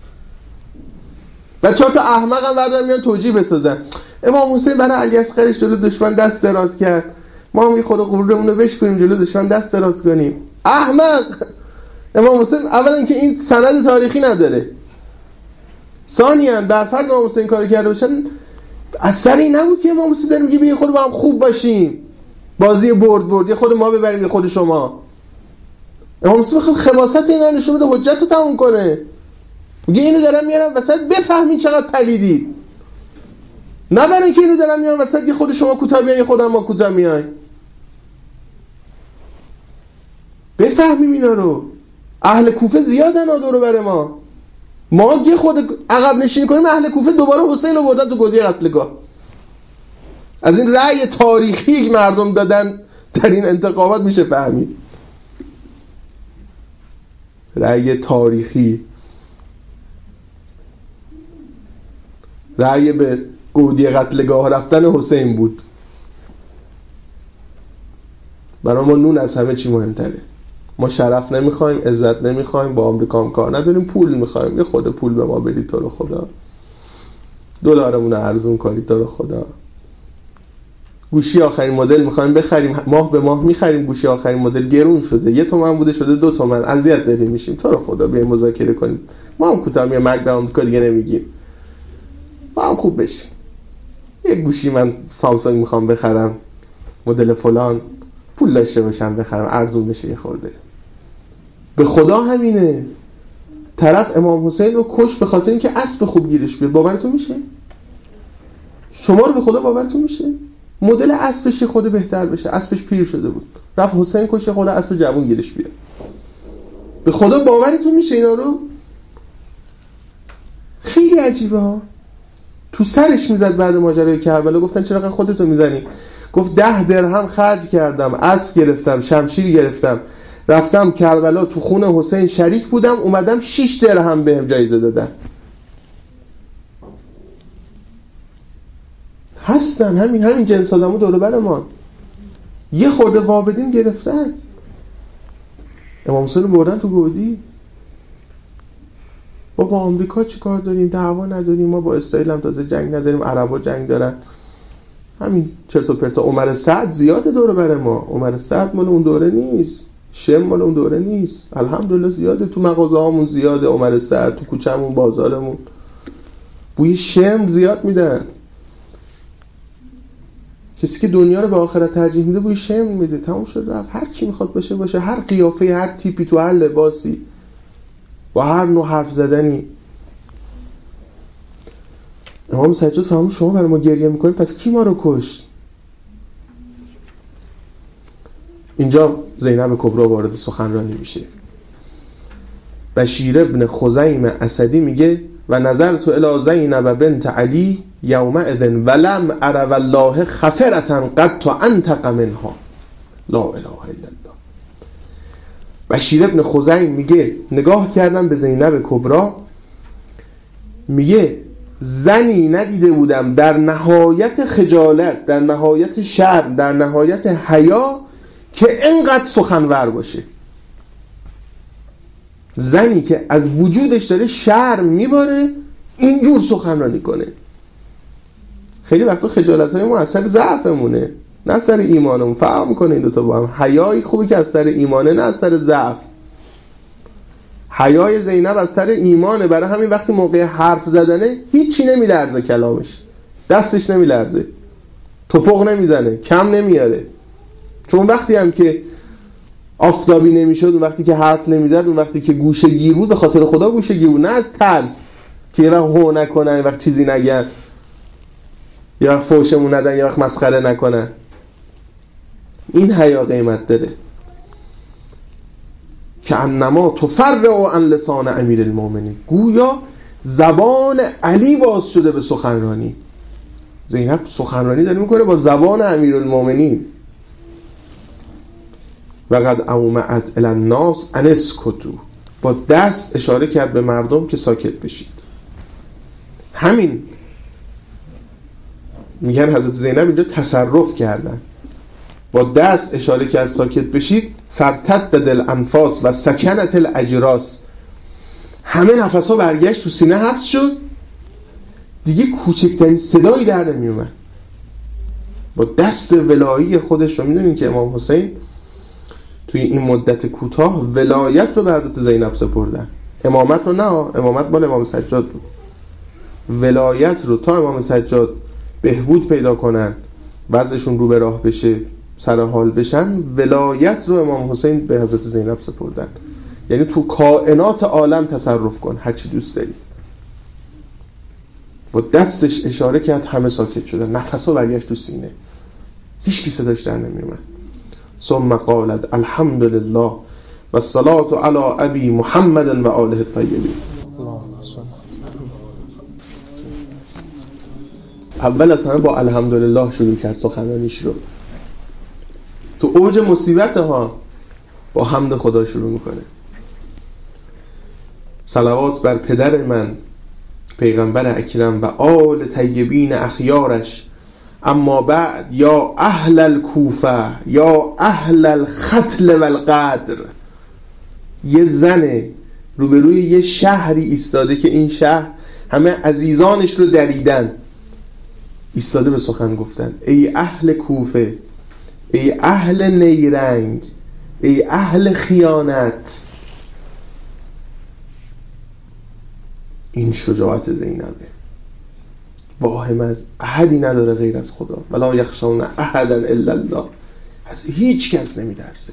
و 4 تا احمق هم بردارن میان توجیه بسازن. امام حسین برای علی اصغرش جلو دشمن دست دراز کرد، ما هم یه خود غرورمون رو بشکنیم جلو دشمن دست دراز کنیم. احمق! امام حسین اولا که این سند تاریخی نداره، ثانیاً بر فرض امام حسین کار کرده باشن، اثری نبود که امام حسین میگه بیا خود با هم خوب باشیم، بازی برد یه خود ما ببریم یه خود شما. امام حسین خود خباثت اینا نشون بده، حجت رو تموم کنه. میگه اینو دارم میارم وسط بفهمین چقدر پلیدید، نه برای اینکه اینو دارم میارم وسط یه خود شما کوتاه بیاین یه خود ما کوتاه میاین. بفهمیم اینا رو. اهل کوفه زیادن دور بر ما یه خود عقب نشینی کنیم، اهل کوفه دوباره حسین رو بردن تو گودی قتلگاه. از این رأی تاریخی که مردم دادن در این انتخابات میشه فهمید. رأی تاریخی، رأی به گودی قتلگاه رفتن حسین بود. برای ما نون از همه چی مهمتره. ما شرف نمیخوایم، عزت نمیخوایم، با آمریکا هم کار نداریم، پول میخوایم. یه خود پول به ما بدید تو رو خدا، دلارمون رو ارزون کنید تو رو خدا. گوشی آخرین مدل میخوایم بخریم، ماه به ماه میخریم گوشی آخرین مدل، گرون شده، 1 تومن بوده شده 2 تومن، اذیت داریم میشیم. تو رو خدا بیایم مذاکره کنیم، ما هم کوتاه میام مرگ به آمریکا دیگه نمیگیم، ما هم خوب بشیم. یه گوشی من سامسونگ میخوام بخرم مدل فلان، پول داشته باشم بخرم، ارزون بشه یه خورده. به خدا همینه. طرف امام حسین رو کش به خاطر اینکه اسب خوب گیرش بیاد. باورتون میشه؟ شما رو به خدا باورتون میشه؟ مدل اسبش خود بهتر بشه، اسبش پیر شده بود، رفت حسین کش خود اسب جوون گیرش بیاد. به خدا باورتون میشه اینا رو؟ خیلی عجیبه ها. تو سرش میزد بعد ماجرای کربلا. گفتن چرا خودتو میزنی؟ گفت 10 درهم خرج کردم، اسب گرفتم، شمشیر گرفتم، رفتم کربلا تو خون حسین شریک بودم، اومدم 6 درهم بهم جایزه دادن. هستن همین جنس آدمو دور بر ما. یه خورده وابدین گرفتن. امام حسین رو بردن تو گودی. ما با آمریکا چی کار داریم؟ دعوا نداریم. ما با اسرائیل هم تازه جنگ نداریم، عربا جنگ دارن. همین چرت و پرتا. عمر سعد زیاده دور بر ما. عمر سعد مال اون دوره نیست. شم مال اون دوره نیست. الحمدلله زیاده، تو مغازه هامون زیاده عمر سعد، تو کوچه‌مون، بازارمون بوی شم زیاد میدن. کسی که دنیا رو به آخرت ترجیح میده بوی شم میده. تموم شد رفت. هر کی میخواد باشه، هر قیافه، هر تیپی، تو هر لباسی، با هر نوع حرف زدنی. امام سجاد فهمون شما برای ما گریه میکنید، پس کی ما رو کشت؟ اینجا زینب کبرا وارد سخنرانی میشه. بشیر ابن خزیم اسدی میگه و نظرت الی زینب بنت علی یومئذ ولم ار والله خفرة قد انتق منها لا اله الا الله. بشیر ابن خزیم میگه نگاه کردم به زینب کبرا، میگه زنی ندیده بودم در نهایت خجالت، در نهایت شرم، در نهایت حیا که اینقدر سخنور باشه. زنی که از وجودش داره شرم میباره اینجور سخنرانی کنه. خیلی وقتا خجالت‌های ما از سر ضعفمونه، نه از سر ایمانمون. فرق میکنه این دوتا با هم. حیایی خوبه که از سر ایمانه، نه از سر ضعف. حیای زینب از سر ایمانه، برای همین وقتی موقع حرف زدنه هیچی نمیلرزه، کلامش، دستش نمیلرزه، توپق نمیزنه، کم نمیاره. چون وقتی هم که آفتابی نمیشد، اون وقتی که حرف نمیزد، اون وقتی که گوشه گیر بود، به خاطر خدا گوشه گیر بود، نه از ترس که یه وقت هو نکنن، یه وقت چیزی نگن، یه وقت فوشمون ندن، یه وقت مسخره نکنن. این حیا قیمت داره. که انما تفرع عن لسان امیر المؤمنین، گویا زبان علی باز شده به سخنرانی. زینب سخنرانی داره میکنه با زبان امیر المؤمنین. و قد اومعت الی الناس ان اسکتوا، با دست اشاره کرد به مردم که ساکت بشید. همین میگن حضرت زینب اینجا تصرف کردن، با دست اشاره کرد ساکت بشید. فرتدت الانفاس و سکنت الاجراس، همه نفسا برگشت تو سینه حبس شد، دیگه کوچکترین صدایی در نمی اومد. با دست ولایی خودش رو، میدونین که امام حسین توی این مدت کوتاه ولایت رو به حضرت زینب سپردن. امامت رو نه، امامت مال امام سجاد بود. ولایت رو تا امام سجاد بهبود پیدا کنن، وضعشون رو به راه بشه، سر حال بشن، ولایت رو امام حسین به حضرت زینب سپردن. یعنی تو کائنات عالم تصرف کن، هر چی دوست داری. با دستش اشاره کرد، همه ساکت شدن، نفسا برگشت تو سینه، هیچ کی صداش در نمی اومد. ثم قالت الحمدلله و الصلاة علی ابی محمد و آله الطیبین. اول از همه با الحمدلله شروع کرد سخنرانیش رو. تو اوج مصیبت ها با حمد خدا شروع میکنه. صلوات بر پدر من پیغمبر اکرم و آل طیبین اخیارش. اما بعد یا اهل الکوفه یا اهل الختل و القدر. یه زن روبروی یه شهری ایستاده که این شهر همه عزیزانش رو دریدن، ایستاده به سخن گفتن. ای اهل کوفه، ای اهل نیرنگ، ای اهل خیانت. این شجاعت زینبه. واهم از احدی نداره غیر از خدا. ولا یخشون احدا الا الله. از هیچ کس نمیترسه.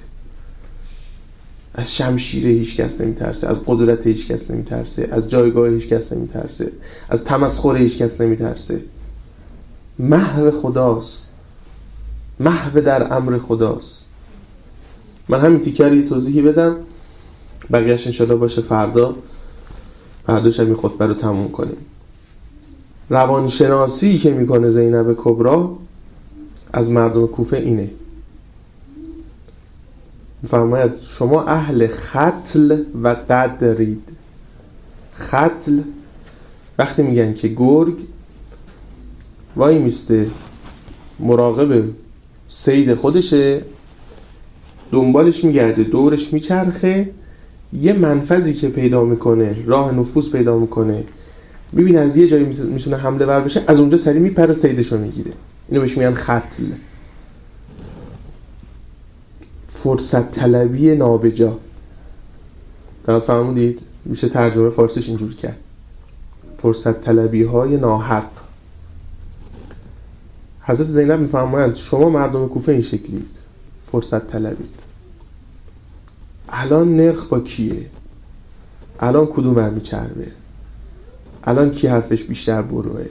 از شمشیر هیچ کس نمیترسه، از قدرت هیچ کس نمیترسه، از جایگاه هیچ کس نمیترسه، از تمسخر هیچ کس نمیترسه. محو خداست، محو در امر خداست. من همین تیکری توضیحی بدم، بقیه‌اش انشالله باشه فردا شب این خطبه رو تموم کنیم. روانشناسی که میکنه زینب کبرا از مردم کوفه اینه: میفرماید شما اهل ختل و قدرید. ختل وقتی میگن که گرگ وای میسته مراقب صید خودشه، دنبالش میگرده، دورش میچرخه، یه منفذی که پیدا میکنه، راه نفوذ پیدا میکنه، ببین از یه جایی میتونه حمله ور بشه، از اونجا سریع میپره صیدشو میگیره. اینو بهش میگن ختل. فرصت طلبی نابجا. درست فهمیدید؟ میشه ترجمه فارسیش اینجور کرد. فرصت طلبی های ناحق. حضرت زینب میفرمایند شما مردم کوفه این شکلید، فرصت طلبید. الان نرخ با کیه؟ الان کدوم برمی چربه؟ الان کی حرفش بیشتر بروه؟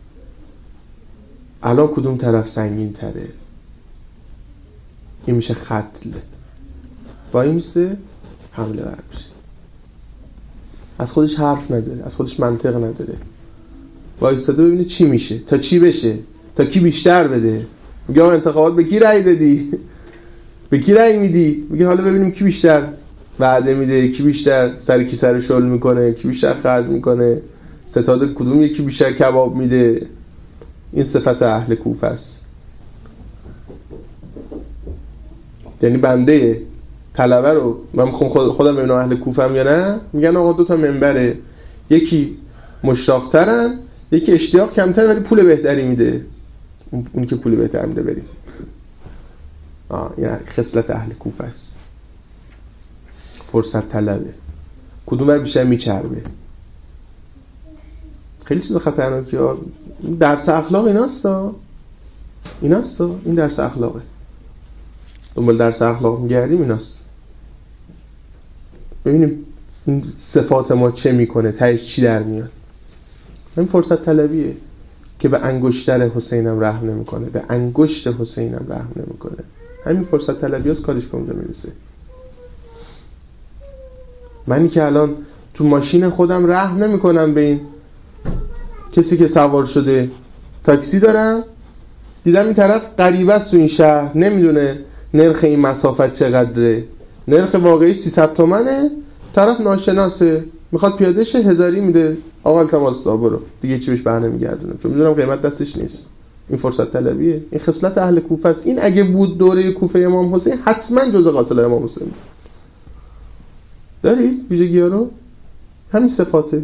الان کدوم طرف سنگین تره؟ این میشه ختل. با این میشه حمله ور میشه. از خودش حرف نداره، از خودش منطق نداره، وایستاده ببینه چی میشه، تا چی بشه، تا کی بیشتر بده. میگه انتخابات به کی رأی دادی؟ به کی رأی میدی؟ میگه حالا ببینیم کی بیشتر وعده میده، کی بیشتر سر کی سر شل میکنه، کی بیشتر خرج میکنه، ستاد کدوم یکی بیشتر کباب میده. این صفت اهل کوفه است. یعنی بنده طلبه رو من خودم ببینم اهل کوفه ام یا نه، میگن آقا 2 منبره، یکی مشتاق‌ترن، یکی اشتیاق کمتر ولی پول بهتری میده. اون که پول بهتر میده بریم. یعنی خصلت اهل کوفه است. فرصت طلبه. کدوم بر بیشتر میچربه. خیلی چیز خطرناکه. درس اخلاق ایناستا. این درس اخلاقه. دنبال درس اخلاق میگردیم ایناست. ببینیم این صفات ما چه میکنه، تهش چی در میاد. این فرصت طلبیه که به انگشتر حسینم رحم نمیکنه، به انگشت حسینم رحم نمیکنه. همین فرصت طلبی هست کارش به اونجا میرسه. منی که الان تو ماشین خودم رحم نمیکنم به این کسی که سوار شده، تاکسی دارم، دیدم این طرف غریبه است تو این شهر، نمیدونه نرخ این مسافت چقدره، نرخ واقعی 300 تومنه، طرف ناشناسه، میخواد پیاده شه، 1000 میده، آقا التماس برو، دیگه چی بهش بهانه میگردونه، چون میدونم قیمت دستش نیست. این فرصت طلبیه. این خصلت اهل کوفه است. این اگه بود دوره کوفه امام حسین حتما جزء قاتل امام حسین. دارید ویژگی‌ها رو؟ همین صفاته.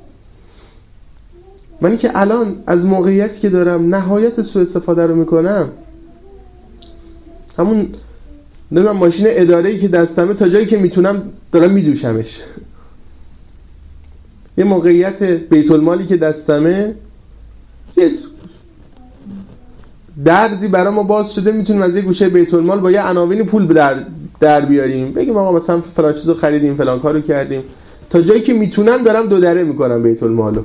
منی که الان از موقعیتی که دارم نهایت سوء استفاده رو میکنم، همون نمیدونم ماشین اداره‌ای که دستمه تا جایی که میتونم دارم میدوشمش. یه موقعیت بیت المالی که دستمه، یه درزی برای ما باز شده، میتونیم از یه گوشه بیت المال با یه عناوین پول در بیاریم، بگیم آقا مثلا فلان چیزو خریدیم، فلان کارو کردیم. تا جایی که میتونم دارم 2 دره میکنم بیت المالو.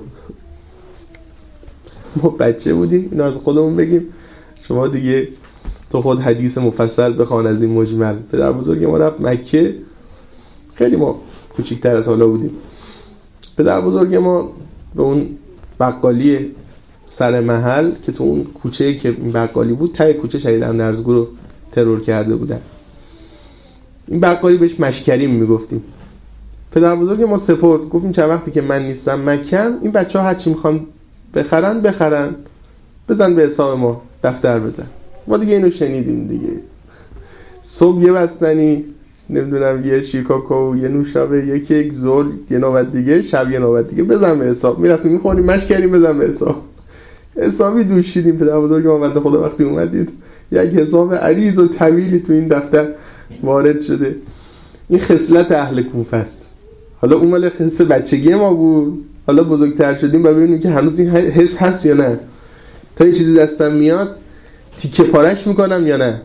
ما بچه بودیم اینو از خودمون بگیم، شما دیگه تو خود حدیث مفصل بخوان از این مجمل. پدر بزرگ ما رفت مکه، خیلی ما کوچیک‌تر از حالا بودیم. پدر بزرگ ما به اون بقالی سر محل که تو اون کوچه‌ای که این بقالی بود، ته کوچه شهید اندرزگو رو ترور کرده بودن. این بقالی بهش مشکریم میگفتیم. پدر بزرگ ما سپرد، گفتیم چند وقتی که من نیستم مکم، این بچه‌ها هر چی میخوان بخرن، بزن به حساب ما، دفتر بزن. ما دیگه اینو شنیدیم دیگه. صبح یه بستنی، نمیدونم یه شیکاکو، یه نوشابه، یه کیک، ظهر یه نوبت دیگه، شب یه نوبت دیگه، بزن به حساب. میرفتیم میخوریم، مشک کردیم، بزن به حساب. حسابی دوشیدیم. پدر بزرگ ما بنده خدا وقتی اومدید یک حساب عریض و طویلی تو این دفتر وارد شده. این خصلت اهل کوفه است. حالا اون مال خصلت بچگی ما بود، حالا بزرگتر شدیم و ببینیم که هنوز این حس هست یا نه. تا یه چیزی دستم میاد تیکه پارش میکنم یا نه.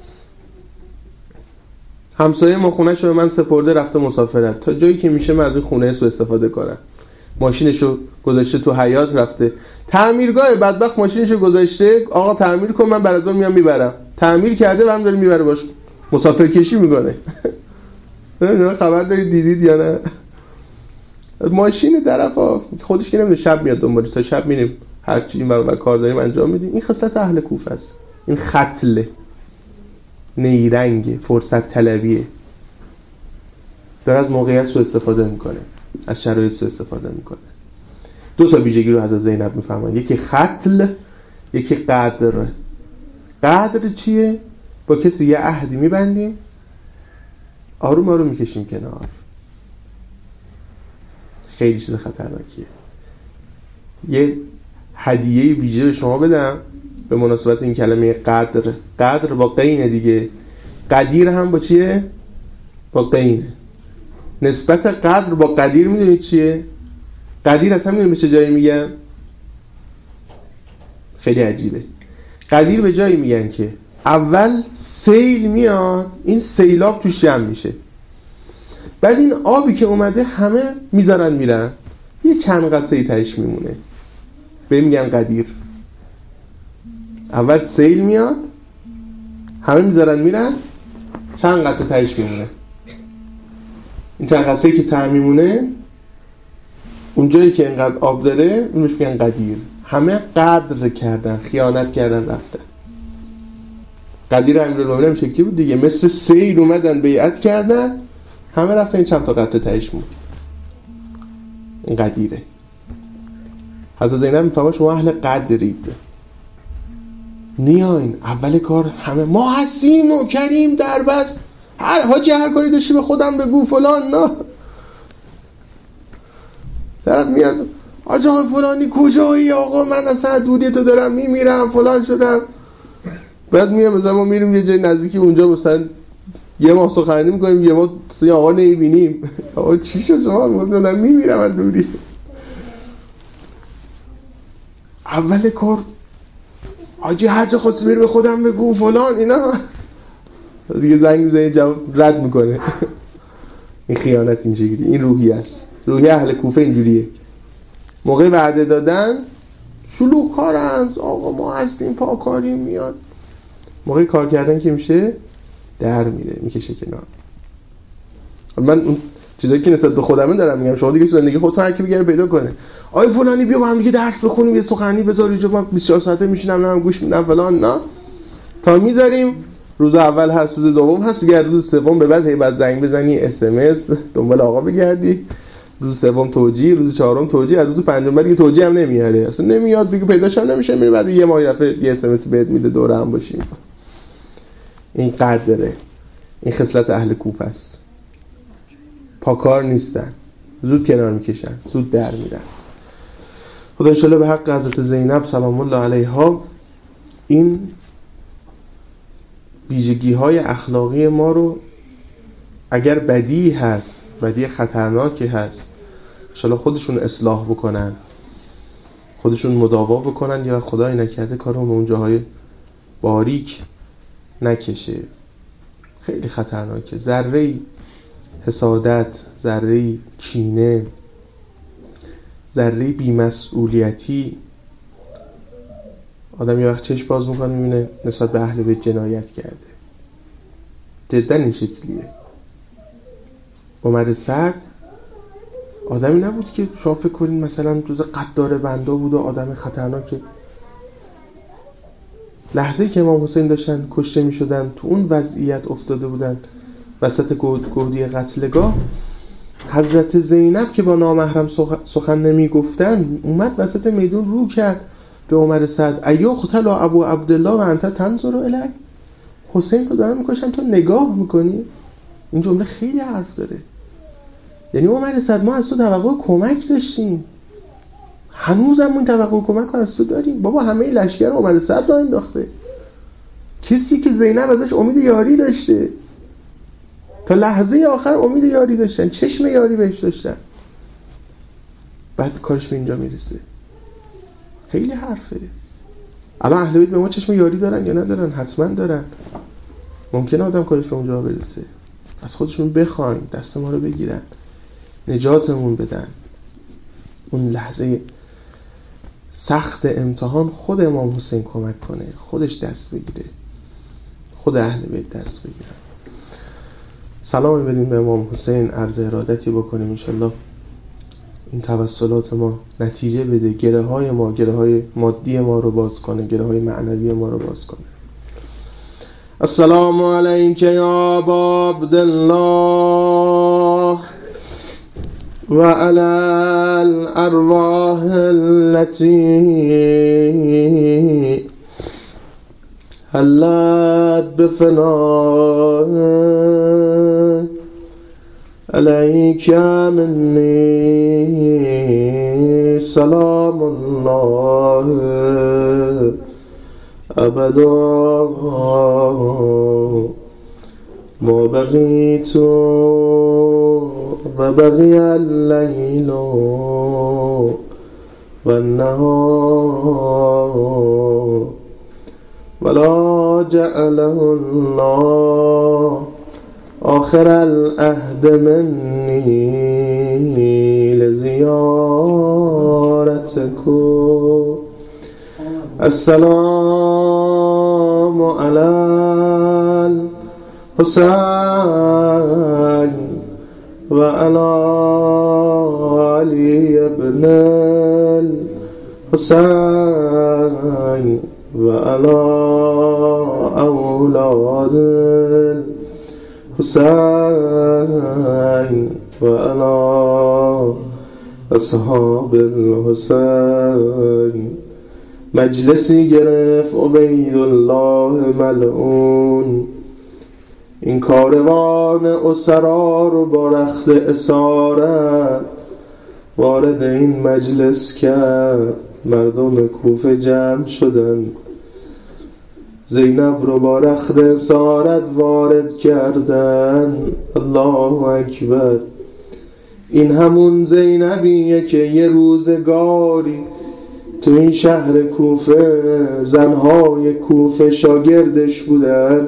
همسایه ما خونه‌شو به من سپرده، رفته مسافرت، تا جایی که میشه من از این خونه سو استفاده کنم. ماشینشو گذاشته تو حیاط، رفته تعمیرگاه، بدبخت ماشینشو گذاشته، آقا تعمیر کن من بعد از اون میام میبرم. تعمیر کرده و هم داره میبره، باش مسافر کشی میکنه. نمیدونم خبر دارید دیدید یا نه. ماشین طرفا خودش که نمیدونه، شب میاد دنبالش، تا شب میریم هر چی ما کار داریم انجام میدیم. این خصلت اهل کوفه است. این ختل نیرنگ فرصت طلبیه. داره از موقعیت سوء استفاده میکنه، از شرایط سوء استفاده میکنه. 2 تا ویژگی رو از زینب میفهمن، یکی ختل، یکی قدر. قدر چیه؟ با کسی یه عهدی میبندیم، آروم آروم میکشیم کنار. خیلی چیز خطرناکیه. یه هدیه ویژه به شما بدم به مناسبت این کلمه قدر. قدر با قینه دیگه. قدیر هم با چیه؟ با قینه. نسبت قدر با قدیر میدونید چیه؟ قدیر اصلا میدونید به چه جایی میگن؟ خیلی عجیبه. قدیر به جایی میگن که اول سیل میاد، این سیلاب توش جمع میشه، بعد این آبی که اومده همه میذارن میرن، یه چند قطره‌ای تهش میمونه، به میگن قدیر. اول سیل میاد، همه میذارن میرن، چند قطره تهش میمونه. این چند قطره‌ای که ته میمونه، اون جایی که اینقدر آب داره، اونش میگن قدیر. همه قدر کردن، خیانت کردن، رفتن. قدیر امیرالمومنین شکلی بود دیگه، مثل سیل اومدن بیعت کردن، همه رفتن، این چند تا قطره تهش موند. این قدیره. حضرت زینب میفهمه شما اهل قدرید، نیاین اول کار همه ما هستیم و کریم در بس، هر کاری داشتی به خودم بگو فلان. نه، طرف میاد آقا فلانی کجایی؟ آقا من اصلا دوری تو دارم میمیرم فلان شدم. بعد میام مثلا ما میریم یه جای نزدیکی، اونجا مثلا یه ماه سخنرانی میکنیم، یه ماه مثلا آقا نمیبینیم. آقا چی شد شما؟ میگم میمیرم از دوری. اول کار آجی هر جا خواستی بری به خودم بگو فلان اینا، دیگه زنگ میزنه جواب رد میکنه. این خیانت این شکلی، این روحیه است. روحیه اهل کوفه اینجوریه. موقع وعده دادن شلوغ کارن، آقا ما هستیم پاکاری، میاد موقع کار کردن که میشه در میره، میکشه کنار. من اون چیزایی که نسبت به خودمه دارم میگم، شما دیگه تو زندگی خودتون هر کی بگره پیدا کنه. آی فلانی بیا با هم دیگه درس بخونیم، یه سخنرانی بذار اینجا، من 24 ساعته میشینم منم گوش میدم فلان. نه، تا میذاریم روز اول هست، روز دوم هست، دیگه روز سوم به بعد هی بعد زنگ بزنی، اس ام اس دنبال آقا بگردی، روز سوم توجیه، روز چهارم توجیه، از روز پنجم بعد دیگه توجیه هم نمیاره، اصلا نمیاد، دیگه پیداش هم نمیشه، میره بعد یه ماه رفته یه اس ام اس بهت میده دوره هم باشیم. این قدره. این خصلت اهل کوفه است. پاکار نیستن، زود کنار میکشن، زود در میرن. خدا انشالله به حق حضرت زینب سلام الله علیها این ویژگی های اخلاقی ما رو، اگر بدی هست، بدی خطرناکی هست، انشالله خودشون اصلاح بکنن، خودشون مداوا بکنن، یا خدای نکرده کارون به اون جاهای باریک نکشه. خیلی خطرناکه. ذره حسادت، ذره کینه، ذره بی‌مسئولیتی، آدم یه وقت چشم باز میکنه میبینه نسبت به اهل بیت جنایت کرده. جدا این شکلیه. عمر سعد آدمی نبود که شما فکر کنین مثلا جز قدار بنده بود و آدم خطرناکه. لحظه‌ای که امام حسین داشتن کشته میشدن، تو اون وضعیت افتاده بودن وسط گودی قتلگاه، حضرت زینب که با نامحرم سخن نمی گفتن اومد وسط میدون رو کرد به عمر سعد، ایقتل ابو عبدالله و انت تنظر الیه، حسین رو دارن میکشن تو نگاه میکنی. این جمله خیلی حرف داره. یعنی عمر سعد ما از تو توقع کمک داشتیم، هنوزم اون توقع کمک رو از تو داریم. بابا همه لشکر عمر سعد را انداخته، کسی که زینب ازش امید یاری داشته، تا لحظه آخر امید یاری داشتن، چشم یاری بهش داشتن، بعد کارش به اینجا میرسه. خیلی حرفه. الان اهل بیت به ما چشم یاری دارن یا ندارن؟ حتما دارن. ممکنه آدم کارش به اونجا برسه، از خودشون بخوایم دست ما رو بگیرن، نجاتمون بدن. اون لحظه سخت امتحان خود امام حسین کمک کنه، خودش دست بگیره، خود اهل بیت دست بگیرن. سلام بدیم به امام حسین، عرض ارادتی بکنیم، انشالله این توسلات ما نتیجه بده، گره های مادی ما رو باز کنه، گره های معنوی ما رو باز کنه. السلام علیک یا ابا عبدالله وعلى الأرواح التي هلت بفنائك عليك مني سلام الله أبدا ما بقيت وبقي الليل والنهار ولا جعله الله آخر العهد مني لزيارتكم. السلام على الحسين وعلى علي بن الحسين وعلى أولاد الحسين وعلى أصحاب الحسين. مجلسی گرفت عبیدالله ملعون این کاروان اسرا رو با رخت اسارت وارد این مجلس کرد. مردم کوفه جمع شدن، زینب رو با رخت اسارت وارد کردن. الله اکبر. این همون زینبیه که یه روزگاری تو این شهر کوفه زنهای کوفه شاگردش بودن،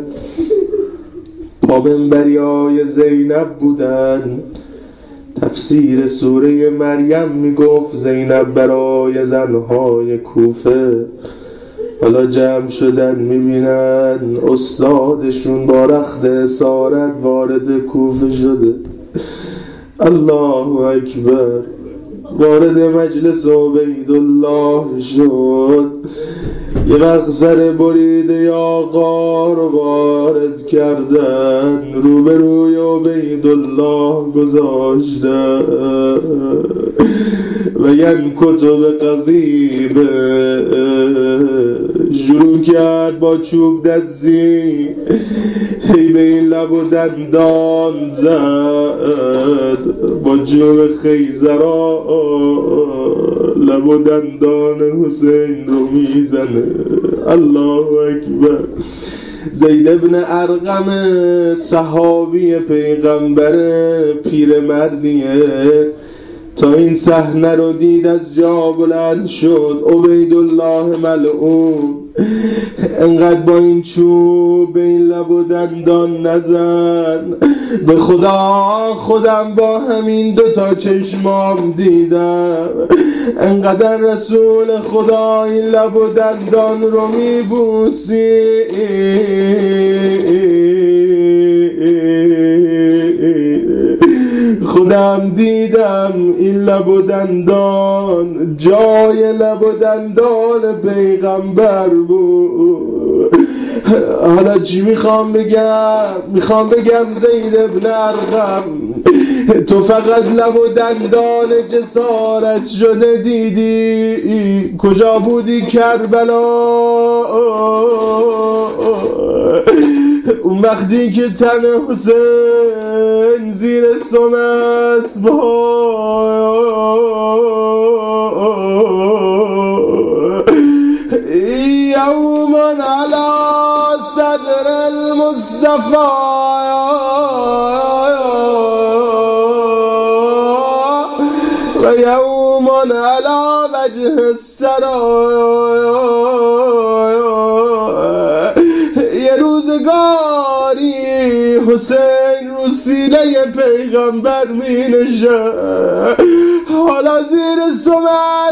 پابنبریای زینب بودن. تفسیر سوره مریم میگفت زینب برای زنهای کوفه. حالا جمع شدن میبینن استادشون با رخت اسارت وارد کوفه شده. الله اکبر. وارد مجلس عبیدالله شد. یه وقت سر بریده آقا رو وارد کردن، روبروی عبیدالله گذاشتن و ین کتب قضیبه شروع کرد با چوب دستی هی به این لب و دندان زد. با چوب خیزرا لب و دندان حسین رو میزنه. الله اکبر. زید بن ارقم صحابی پیغمبر پیرمردیه، تا این صحنه رو دید از جا بلند شد. عبیدالله ملعون انقدر با این چوب به این لب و دندان نزن، به خدا خودم با همین دوتا چشمام دیدم انقدر رسول خدا این لب و دندان رو میبوسی. خودم دیدم این لب و دندان جای لب و دندان پیغمبر بود. حالا چی میخوام بگم زید بن ارقم، تو فقط لب و دندان جسارت شده دیدی، کجا بودی کربلا؟ اون وقتی که تن حسین زیر سم اسب‌ها یوما علی صدر المصطفى و یوما علی وجه السرا. یه روزگاری حسین رو سینه پیغمبر می نشست، حالا زیر سم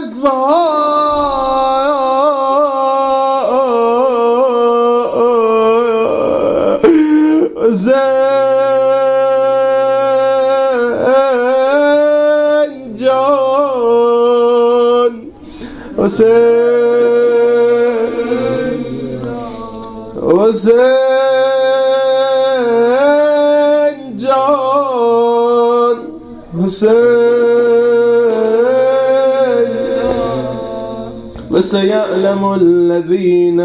حسین جان، حسین جان، حسین وسيعلم الذين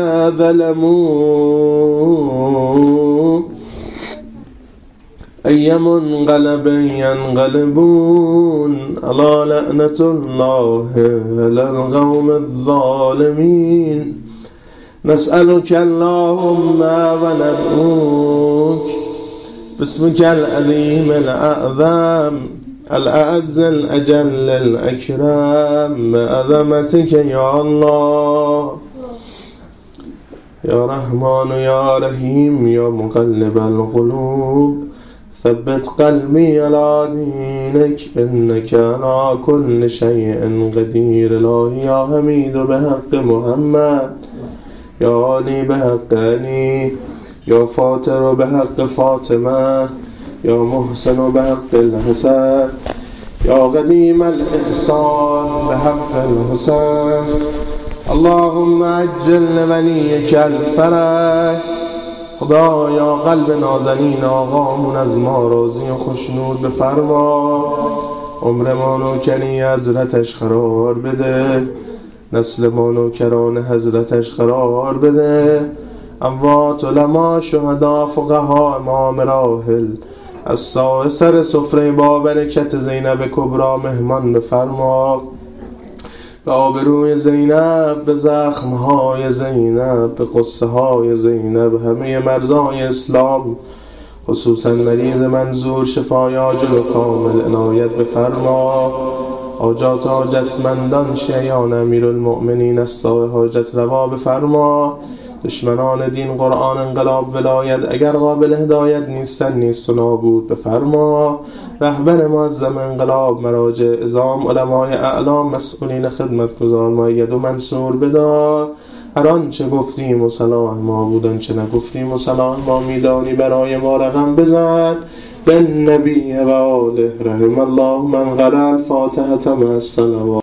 ظلموا أي منقلب ينقلبون ألا لعنة الله على القوم الظالمين نسألك اللهم وندعوك باسمك العليم الأعظم الأعز الأجل الأكرم عظمتك يا الله يا رحمن يا رحيم يا مقلب القلوب ثبت قلبي على دينك إنك على كل شيء قدير إلهي يا حميد بحق محمد يا علي بحق علي يا فاطر بحق فاطمة يا محسن بحق الحسن يا قديم الإحسان بحق الحسن اللهم عجل وليك الفرج خدایا قلب نازنین آقامون از ما راضی و خوشنود بفرما عمر ما نوکری حضرتش قرار بده نسل ما نوکران حضرتش قرار بده اموات علما شهدا فقها امام راحل از سر سفره با برکت زینب کبرا مهمان بفرما به آبروی زینب به زخمهای زینب به قصه های زینب همه مرزای اسلام خصوصا مریض منظور شفای عاجل و کامل عنایت بفرما حاجات حاجتمندان شیعان امیرالمؤمنین استا حاجت روا بفرما دشمنان دین قرآن انقلاب ولایت اگر قابل هدایت نیستن نیست و نابود بفرما رهبر معظم انقلاب مراجع اعظام علمای اعلام مسئولین خدمتگزار مؤید و منصور بدار هر آنچه گفتیم و صلاح ما بود آنچه نگفتیم و صلاح ما میدانی برای ما رقم بزن بالنبی و آله رحم الله من قرأ الفاتحة مع الصلوات